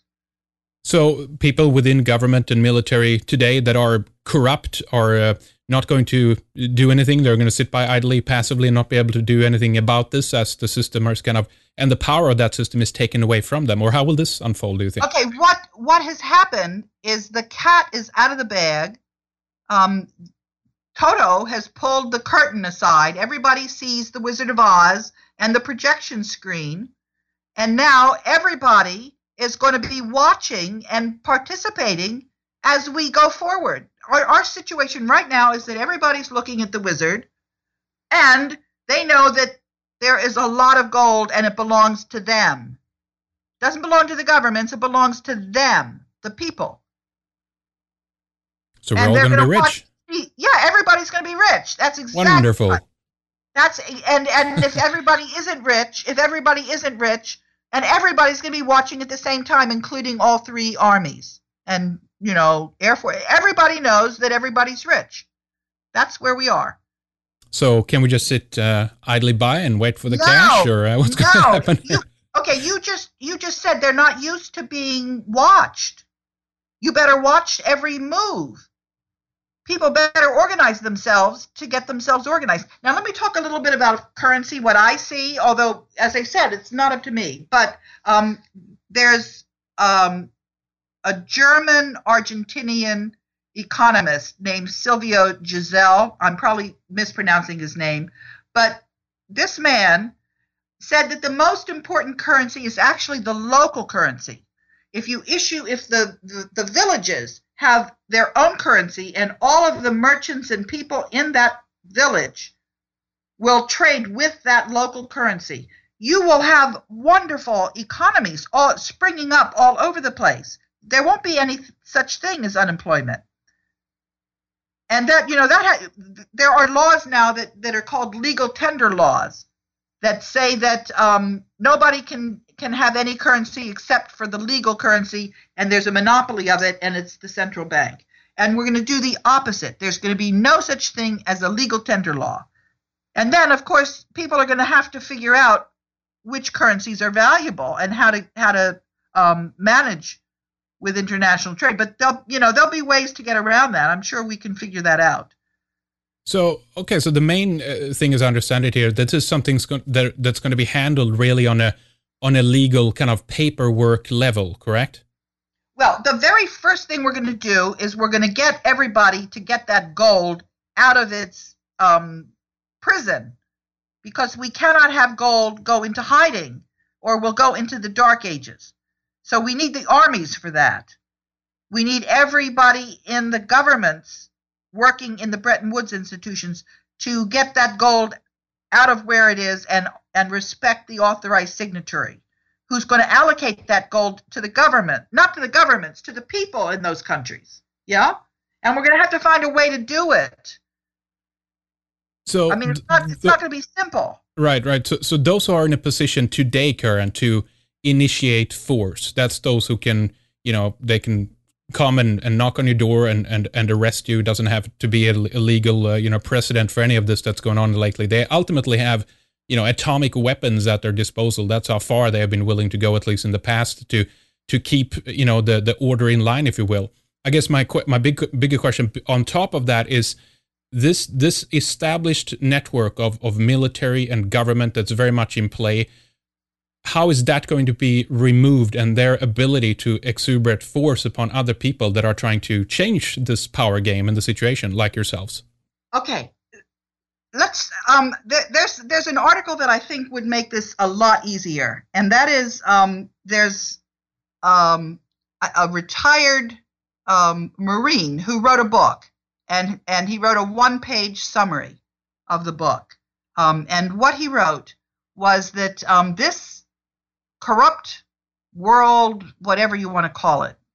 So people within government and military today that are corrupt are uh, not going to do anything. They're going to sit by idly, passively, and not be able to do anything about this as the system is kind of, and the power of that system is taken away from them. Or how will this unfold, do you think? Okay, what what has happened is the cat is out of the bag. Um, Toto has pulled the curtain aside. Everybody sees the Wizard of Oz and the projection screen. And now everybody is going to be watching and participating as we go forward. Our, our situation right now is that everybody's looking at the wizard, and they know that there is a lot of gold and it belongs to them. It doesn't belong to the governments, it belongs to them, the people. So we're and all going to be rich. Watch, yeah, everybody's going to be rich. That's exactly wonderful. Right. That's and and if everybody isn't rich, if everybody isn't rich, and everybody's going to be watching at the same time, including all three armies and, you know, Air Force. Everybody knows that everybody's rich. That's where we are. So can we just sit uh, idly by and wait for the no, cash, or uh, what's no. going to happen? You, okay, you just you just said they're not used to being watched. You better watch every move. people better organize themselves to get themselves organized. Now, let me talk a little bit about currency, what I see, although, as I said, it's not up to me. But um, there's um, a German-Argentinian economist named Silvio Giselle. I'm probably mispronouncing his name. But this man said that the most important currency is actually the local currency. If you issue, if the, the, the villages have their own currency and all of the merchants and people in that village will trade with that local currency, you will have wonderful economies all springing up all over the place. There won't be any such thing as unemployment. And that, you know, that ha- there are laws now that, that are called legal tender laws that say that um, nobody can can have any currency except for the legal currency, and there's a monopoly of it, and it's the central bank. And we're going to do the opposite. There's going to be no such thing as a legal tender law. And then, of course, people are going to have to figure out which currencies are valuable and how to how to um, manage with international trade. But there'll, you know, there'll be ways to get around that. I'm sure we can figure that out. So, okay, so the main uh, thing, as I understand it here, that is something that, that's going to be handled really on a on a legal kind of paperwork level, correct? Well, the very first thing we're going to do is we're going to get everybody to get that gold out of its um, prison, because we cannot have gold go into hiding or will go into the dark ages. So we need the armies for that. We need everybody in the governments working in the Bretton Woods institutions to get that gold out of where it is and, and respect the authorized signatory, who's going to allocate that gold to the government, not to the governments, to the people in those countries. Yeah? And we're going to have to find a way to do it. So I mean, it's not, it's the, not going to be simple. Right, right. So, so those who are in a position today, Karen, to initiate force, that's those who can, you know, they can come and, and knock on your door and, and, and arrest you. It doesn't have to be a, a legal, uh, you know, precedent for any of this that's going on lately. They ultimately have, you know, atomic weapons at their disposal. That's how far they have been willing to go, at least in the past, to to keep, you know, the, the order in line, if you will. I guess my my big bigger question on top of that is this this established network of, of military and government that's very much in play. How is that going to be removed, and their ability to exuberate force upon other people that are trying to change this power game and the situation, like yourselves? Okay. Let's um th- there's there's an article that I think would make this a lot easier, and that is um there's um a, a retired um Marine who wrote a book, and and he wrote a one-page summary of the book. Um and what he wrote was that um this corrupt world, whatever you want to call it,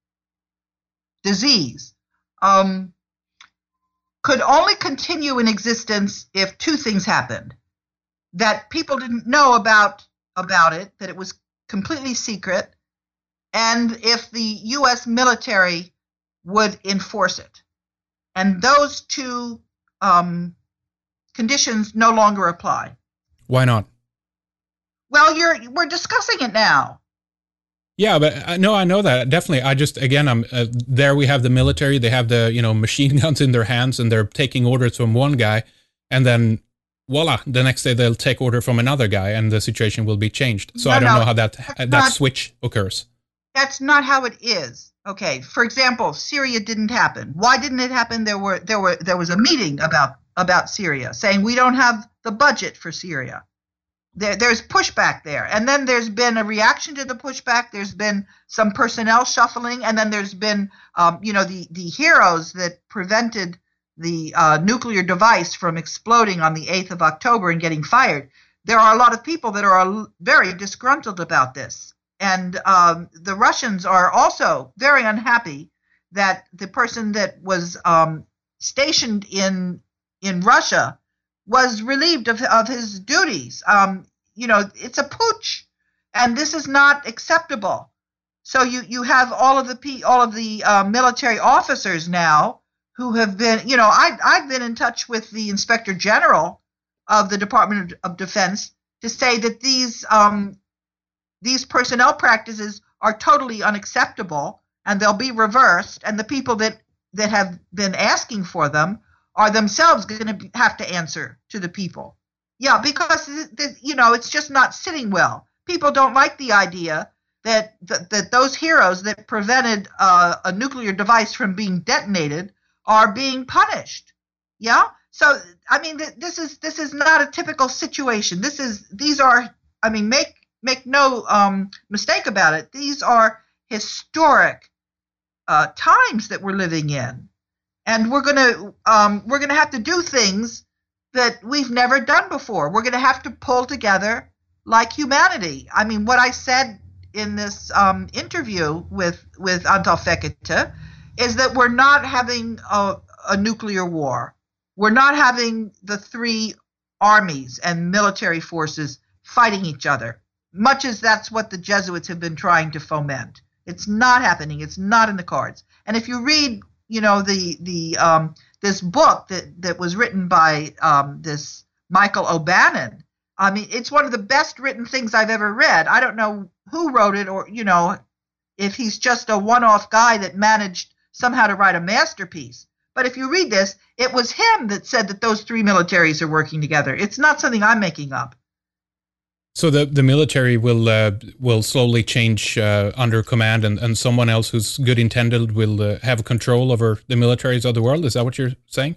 disease, um could only continue in existence if two things happened: that people didn't know about about it, that it was completely secret, and if the U S military would enforce it. And those two um, conditions no longer apply. Why not? Well, you're we're discussing it now. Yeah, but I know I know that definitely. I just again, I'm uh, there. We have the military. They have the you know machine guns in their hands, and they're taking orders from one guy, and then voila, the next day they'll take order from another guy, and the situation will be changed. So no, I don't no, know how that that not, switch occurs. That's not how it is. Okay, for example, Syria didn't happen. Why didn't it happen? There were there were there was a meeting about about Syria saying we don't have the budget for Syria. There, there's pushback there. And then there's been a reaction to the pushback. There's been some personnel shuffling. And then there's been, um, you know, the, the heroes that prevented the uh, nuclear device from exploding on the eighth of October and getting fired. There are a lot of people that are very disgruntled about this. And um, the Russians are also very unhappy that the person that was um, stationed in in Russia was relieved of, of his duties. Um, you know, it's a putsch, and this is not acceptable. So you, you have all of the all of the uh, military officers now who have been, you know, I I've been in touch with the Inspector General of the Department of, of Defense to say that these um, these personnel practices are totally unacceptable, and they'll be reversed. And the people that that have been asking for them are themselves going to have to answer to the people. Yeah, because, you know, it's just not sitting well. People don't like the idea that that, that those heroes that prevented uh, a nuclear device from being detonated are being punished. Yeah? So, I mean, th- this is this is not a typical situation. This is, these are, I mean, make make no um, mistake about it. These are historic uh, times that we're living in. And we're going to um, we're going to have to do things that we've never done before. We're going to have to pull together like humanity. I mean, what I said in this um, interview with with Antal Fekete is that we're not having a, a nuclear war. We're not having the three armies and military forces fighting each other, much as that's what the Jesuits have been trying to foment. It's not happening. It's not in the cards. And if you read, you know, the the um, this book that, that was written by um, this Michael O'Bannon, I mean, it's one of the best written things I've ever read. I don't know who wrote it, or, you know, if he's just a one-off guy that managed somehow to write a masterpiece. But if you read this, it was him that said that those three militaries are working together. It's not something I'm making up. So the, the military will uh, will slowly change uh, under command, and, and someone else who's good intended will uh, have control over the militaries of the world? Is that what you're saying?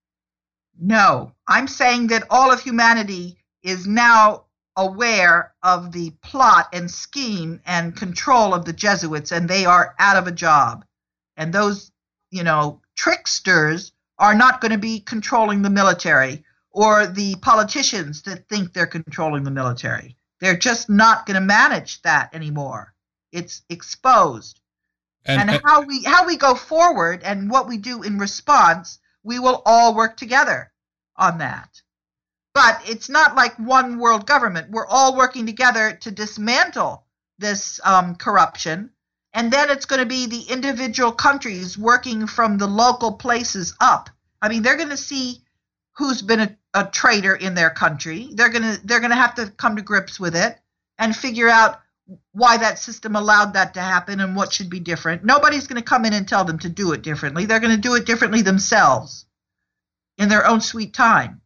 No, I'm saying that all of humanity is now aware of the plot and scheme and control of the Jesuits, and they are out of a job. And those, you know, tricksters are not going to be controlling the military, or the politicians that think they're controlling the military. They're just not going to manage that anymore. It's exposed. And, and uh, how we how we go forward and what we do in response, we will all work together on that. But it's not like one world government. We're all working together to dismantle this um, corruption. And then it's going to be the individual countries working from the local places up. I mean, they're going to see who's been a, a traitor in their country. They're going to they're going to have to come to grips with it and figure out why that system allowed that to happen and what should be different. Nobody's going to come in and tell them to do it differently. They're going to do it differently themselves in their own sweet time.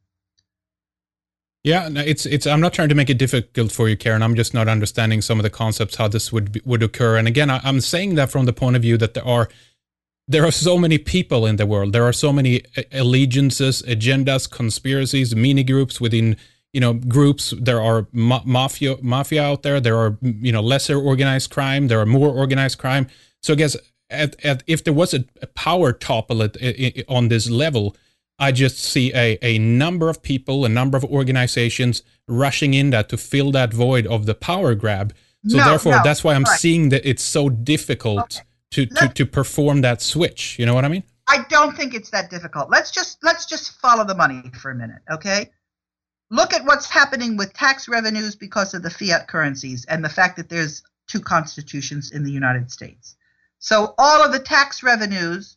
Yeah, it's it's. I'm not trying to make it difficult for you, Karen. I'm just not understanding some of the concepts, how this would be, would occur. And again, I, I'm saying that from the point of view that there are there are so many people in the world. There are so many allegiances, agendas, conspiracies, mini groups within, you know, groups. There are ma- mafia mafia out there. There are, you know, lesser organized crime. There are more organized crime. So I guess at, at, if there was a, a power topple at, at, on this level, I just see a, a number of people, a number of organizations rushing in that to fill that void of the power grab. So no, therefore, no, that's why I'm right. seeing that it's so difficult okay. to, to, to perform that switch. You know what I mean? I don't think it's that difficult. Let's just let's just follow the money for a minute, okay? Look at what's happening with tax revenues because of the fiat currencies and the fact that there's two constitutions in the United States. So all of the tax revenues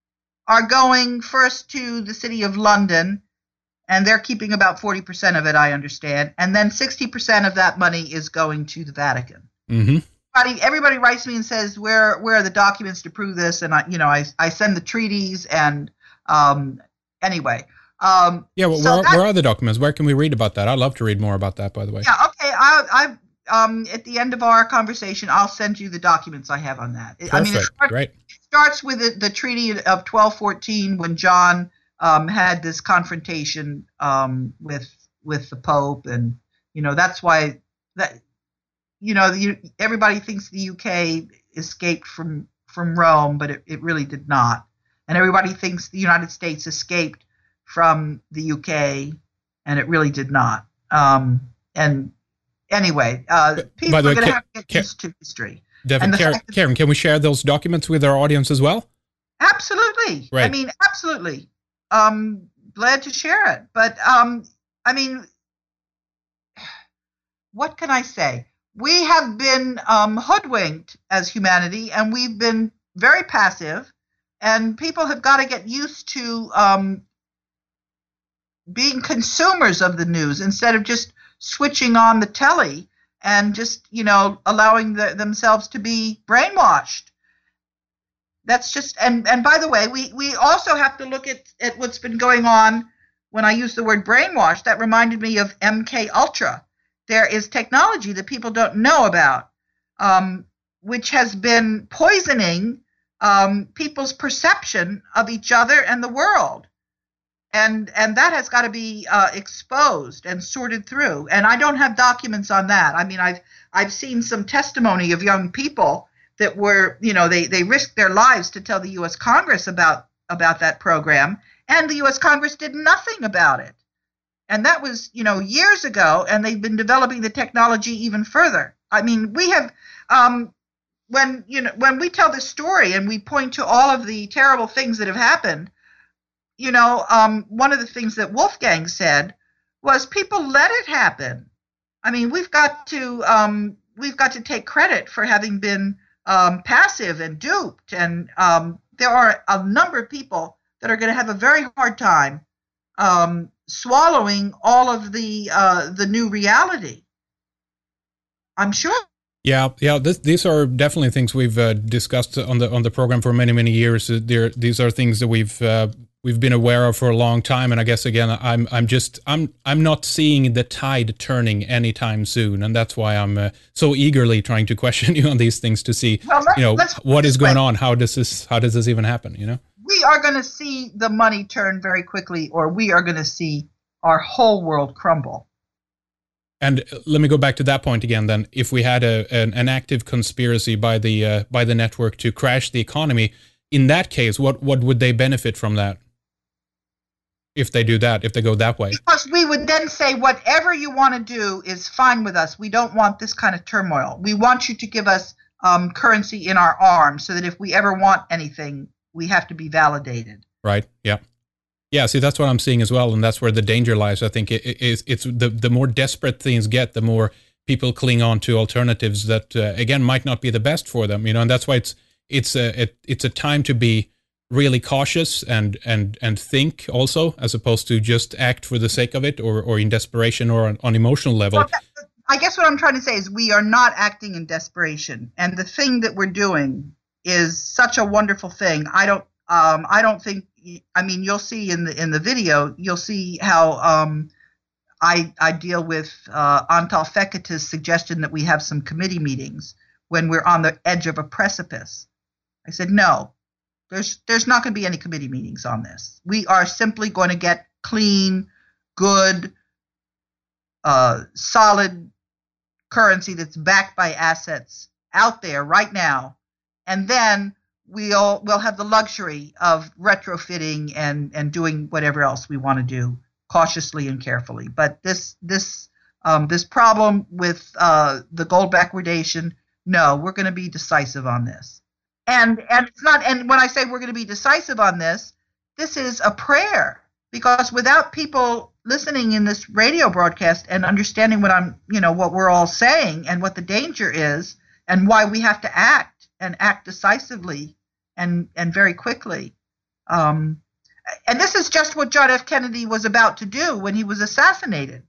are going first to the city of London, and they're keeping about forty percent of it, I understand. And then sixty percent of that money is going to the Vatican. Mm-hmm. Everybody, everybody writes me and says, where where are the documents to prove this? And, I, you know, I, I send the treaties and um, anyway. Um, yeah, well, so where, that, where are the documents? Where can we read about that? I'd love to read more about that, by the way. Yeah, okay. I, I, um, at the end of our conversation, I'll send you the documents I have on that. Perfect. I mean, it starts, Great. starts with the, the Treaty of twelve fourteen when John um, had this confrontation um, with with the Pope, and you know that's why that you know you, everybody thinks the U K escaped from from Rome, but it, it really did not, and everybody thinks the United States escaped from the U K, and it really did not. Um, and anyway, uh, people are going to have to get used to history. Devin, Karen, Karen, can we share those documents with our audience as well? Absolutely. Right. I mean, absolutely. Um, glad to share it. But, um, I mean, what can I say? We have been um, hoodwinked as humanity, and we've been very passive, and people have got to get used to um, being consumers of the news instead of just switching on the telly and just, you know, allowing the, themselves to be brainwashed. That's just, and, and by the way, we, we also have to look at, at what's been going on. When I use the word brainwash, that reminded me of M K Ultra. There is technology that people don't know about, um, which has been poisoning um, people's perception of each other and the world. And and that has got to be uh, exposed and sorted through. And I don't have documents on that. I mean, I've I've seen some testimony of young people that were, you know, they, they risked their lives to tell the U S Congress about, about that program, and the U S Congress did nothing about it. And that was, you know, years ago, and they've been developing the technology even further. I mean, we have, um, when, you know, when we tell this story and we point to all of the terrible things that have happened, you know, um, one of the things that Wolfgang said was people let it happen. I mean, we've got to, um, we've got to take credit for having been um, passive and duped. And um, there are a number of people that are going to have a very hard time um, swallowing all of the uh, the new reality. I'm sure. Yeah, yeah. This, these are definitely things we've uh, discussed on the on the program for many many years. There, these are things that we've uh, we've been aware of for a long time. And I guess again, I'm I'm just I'm I'm not seeing the tide turning anytime soon, and that's why I'm uh, so eagerly trying to question you on these things to see, well, you know, what is going on. How does this How does this even happen? You know. We are going to see the money turn very quickly, or we are going to see our whole world crumble. And let me go back to that point again. Then, if we had a an, an active conspiracy by the uh, by the network to crash the economy, in that case, what what would they benefit from that? If they do that, if they go that way, because we would then say whatever you want to do is fine with us. We don't want this kind of turmoil. We want you to give us um, currency in our arms, so that if we ever want anything, we have to be validated. Right. Yeah. Yeah. See, that's what I'm seeing as well. And that's where the danger lies. I think it, it, it's, it's the, the more desperate things get, the more people cling on to alternatives that, uh, again, might not be the best for them, you know, and that's why it's, it's a, it, it's a time to be really cautious and, and, and think also, as opposed to just act for the sake of it, or, or in desperation, or on, on emotional level. Well, I guess what I'm trying to say is we are not acting in desperation. And the thing that we're doing is such a wonderful thing. I don't, um, I don't think, I mean, you'll see in the, in the video, you'll see how, um, I, I deal with, uh, Antal Feketa's suggestion that we have some committee meetings when we're on the edge of a precipice. I said, no, there's, there's not going to be any committee meetings on this. We are simply going to get clean, good, uh, solid currency that's backed by assets out there right now. And then we'll we'll have the luxury of retrofitting and, and doing whatever else we want to do cautiously and carefully. But this this um, this problem with uh, the gold backwardation, no, we're going to be decisive on this. And and it's not. And when I say we're going to be decisive on this, this is a prayer, because without people listening in this radio broadcast and understanding what I'm, you know, what we're all saying and what the danger is and why we have to act. And act decisively and, and very quickly. Um, and this is just what John F. Kennedy was about to do when he was assassinated.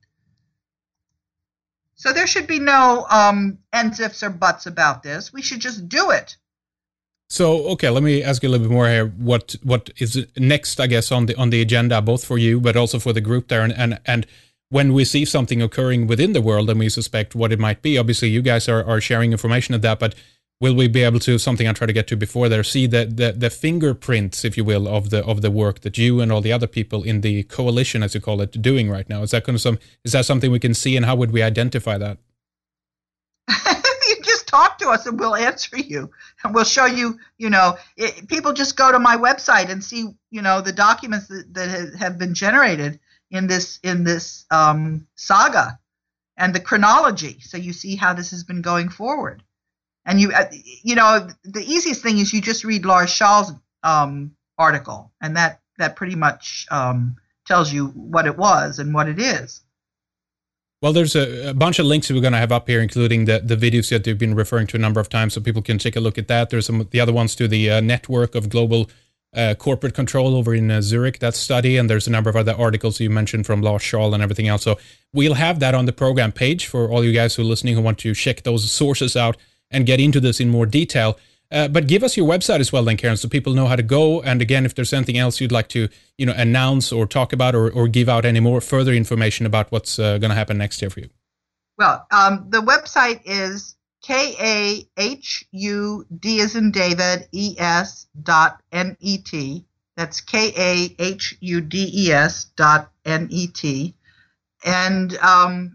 So there should be no um, ands, ifs, or buts about this. We should just do it. So, okay, let me ask you a little bit more here. What what is next, I guess, on the on the agenda, both for you, but also for the group there? And, and, and when we see something occurring within the world and we suspect what it might be, obviously you guys are, are sharing information of that, but will we be able to, something I try to get to before there, see the, the, the fingerprints, if you will, of the of the work that you and all the other people in the coalition, as you call it, doing right now? Is that going to some? Is that something we can see, and how would we identify that? You just talk to us, and we'll answer you, and we'll show you. You know, it, people just go to my website and see, you know, the documents that, that have been generated in this in this um, saga, and the chronology, so you see how this has been going forward. And you, you know, the easiest thing is you just read Lars Schall's um, article, and that that pretty much um, tells you what it was and what it is. Well, there's a, a bunch of links we're going to have up here, including the, the videos that you've been referring to a number of times, so people can take a look at that. There's some the other ones to the uh, network of global uh, corporate control over in uh, Zurich, that study, and there's a number of other articles you mentioned from Lars Schall and everything else. So we'll have that on the program page for all you guys who are listening who want to check those sources out and get into this in more detail. Uh, but give us your website as well then, Karen, so people know how to go. And again, if there's anything else you'd like to, you know, announce or talk about or, or give out any more further information about what's uh, going to happen next year for you. Well, um, the website is K A H U D as in David, E S dot N E T. That's K A H U D E S dot N E T. And um,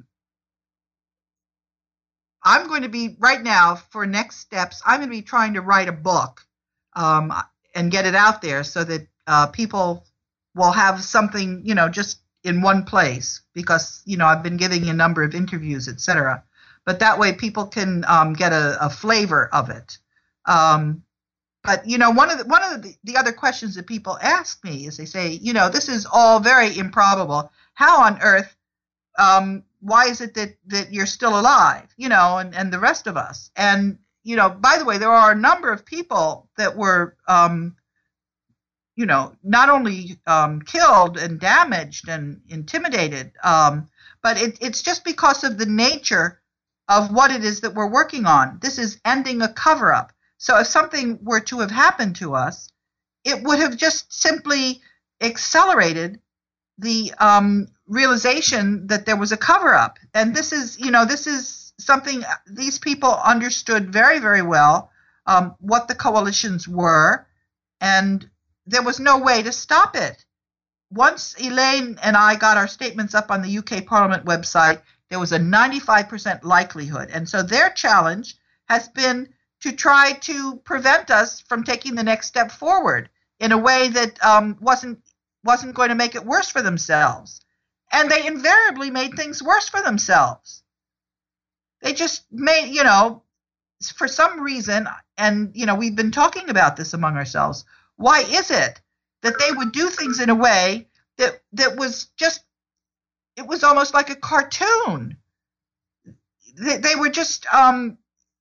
I'm going to be, right now, for next steps, I'm going to be trying to write a book um, and get it out there so that uh, people will have something, you know, just in one place, because, you know, I've been giving a number of interviews, et cetera. But that way people can um, get a, a flavor of it. Um, but, you know, one of the, one of the, the other questions that people ask me is they say, you know, this is all very improbable. How on earth, um, why is it that, that you're still alive, you know, and, and the rest of us? And, you know, by the way, there are a number of people that were, um, you know, not only um, killed and damaged and intimidated, um, but it, it's just because of the nature of what it is that we're working on. This is ending a cover-up. So if something were to have happened to us, it would have just simply accelerated the um, realization that there was a cover-up. And this is, you know, this is something these people understood very, very well, um, what the coalitions were, and there was no way to stop it. Once Elaine and I got our statements up on the U K Parliament website, there was a ninety-five percent likelihood. And so their challenge has been to try to prevent us from taking the next step forward in a way that um, wasn't wasn't going to make it worse for themselves. And they invariably made things worse for themselves. They just made, you know, for some reason, and, you know, we've been talking about this among ourselves, why is it that they would do things in a way that that was just, it was almost like a cartoon? They, they were just um,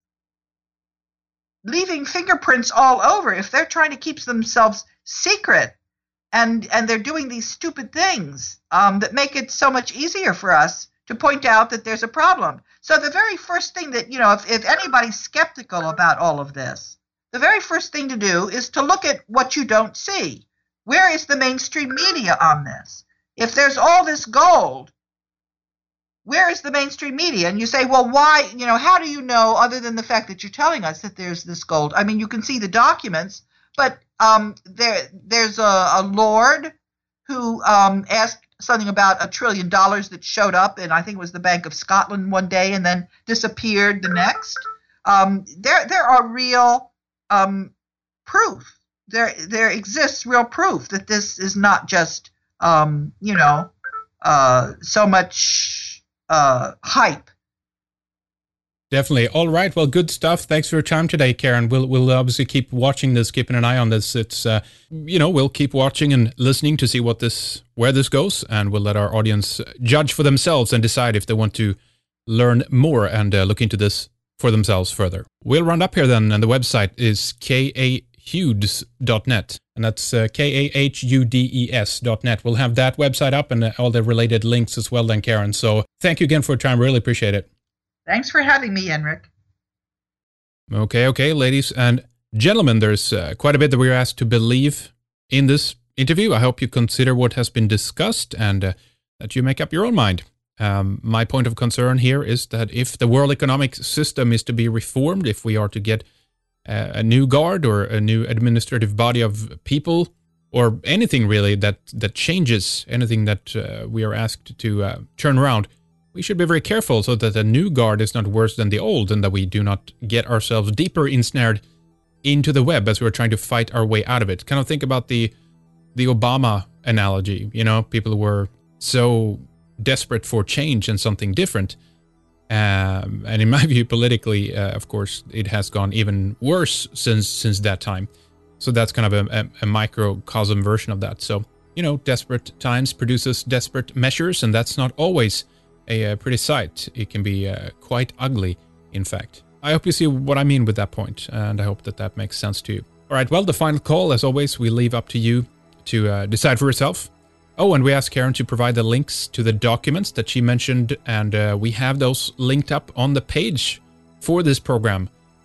leaving fingerprints all over. If they're trying to keep themselves secret, and and they're doing these stupid things um, that make it so much easier for us to point out that there's a problem. So the very first thing that, you know, if, if anybody's skeptical about all of this, the very first thing to do is to look at what you don't see. Where is the mainstream media on this? If there's all this gold, where is the mainstream media? And you say, well, why, you know, how do you know, other than the fact that you're telling us that there's this gold? I mean, you can see the documents, but um, there, there's a, a lord who um, asked something about a trillion dollars that showed up, and I think it was the Bank of Scotland one day and then disappeared the next. Um, there, there are real um, proof. There, there exists real proof that this is not just, um, you know, uh, so much uh, hype. Definitely. All right. Well, good stuff. Thanks for your time today, Karen. We'll we'll obviously keep watching this, keeping an eye on this. It's uh, you know, we'll keep watching and listening to see what this where this goes, and we'll let our audience judge for themselves and decide if they want to learn more and uh, look into this for themselves further. We'll round up here then, and the website is K A Hudes dot net, and that's uh, K A H U D E S dot net. We'll have that website up and uh, all the related links as well then, Karen. So thank you again for your time. Really appreciate it. Thanks for having me, Henrik. Okay, okay, ladies and gentlemen, there's uh, quite a bit that we're asked to believe in this interview. I hope you consider what has been discussed and uh, that you make up your own mind. Um, my point of concern here is that if the world economic system is to be reformed, if we are to get uh, a new guard or a new administrative body of people, or anything really that, that changes, anything that uh, we are asked to uh, turn around, we should be very careful so that the new guard is not worse than the old, and that we do not get ourselves deeper ensnared into the web as we're trying to fight our way out of it. Kind of think about the the Obama analogy. You know, people were so desperate for change and something different. Um, and in my view, politically, uh, of course, it has gone even worse since since that time. So that's kind of a, a, a microcosm version of that. So, you know, desperate times produces desperate measures, and that's not always a, a pretty sight. It can be uh, quite ugly, in fact. I hope you see what I mean with that point, and I hope that that makes sense to you. All right, well, the final call, as always, we leave up to you to uh, decide for yourself. Oh, and we asked Karen to provide the links to the documents that she mentioned, and uh, we have those linked up on the page for this program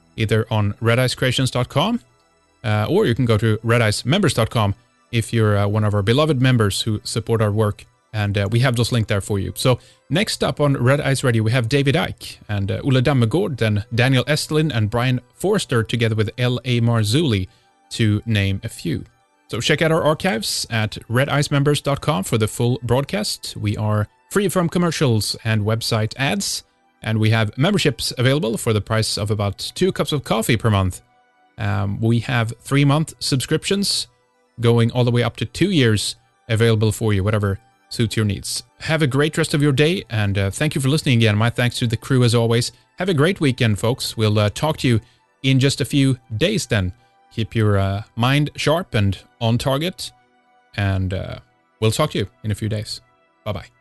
either on red ice creations dot com uh, or you can go to red ice members dot com if you're uh, one of our beloved members who support our work. And uh, we have those linked there for you. So next up on Red Ice Radio, we have David Icke and uh, Ulla Dammegård, then Daniel Estlin and Brian Forster together with L A Marzulli, to name a few. So check out our archives at red ice members dot com for the full broadcast. We are free from commercials and website ads, and we have memberships available for the price of about two cups of coffee per month. Um, we have three-month subscriptions going all the way up to two years available for you, whatever suits your needs. Have a great rest of your day, and uh, thank you for listening again. My thanks to the crew as always. Have a great weekend, folks. We'll uh, talk to you in just a few days then. Keep your uh, mind sharp and on target, and uh, we'll talk to you in a few days. Bye-bye.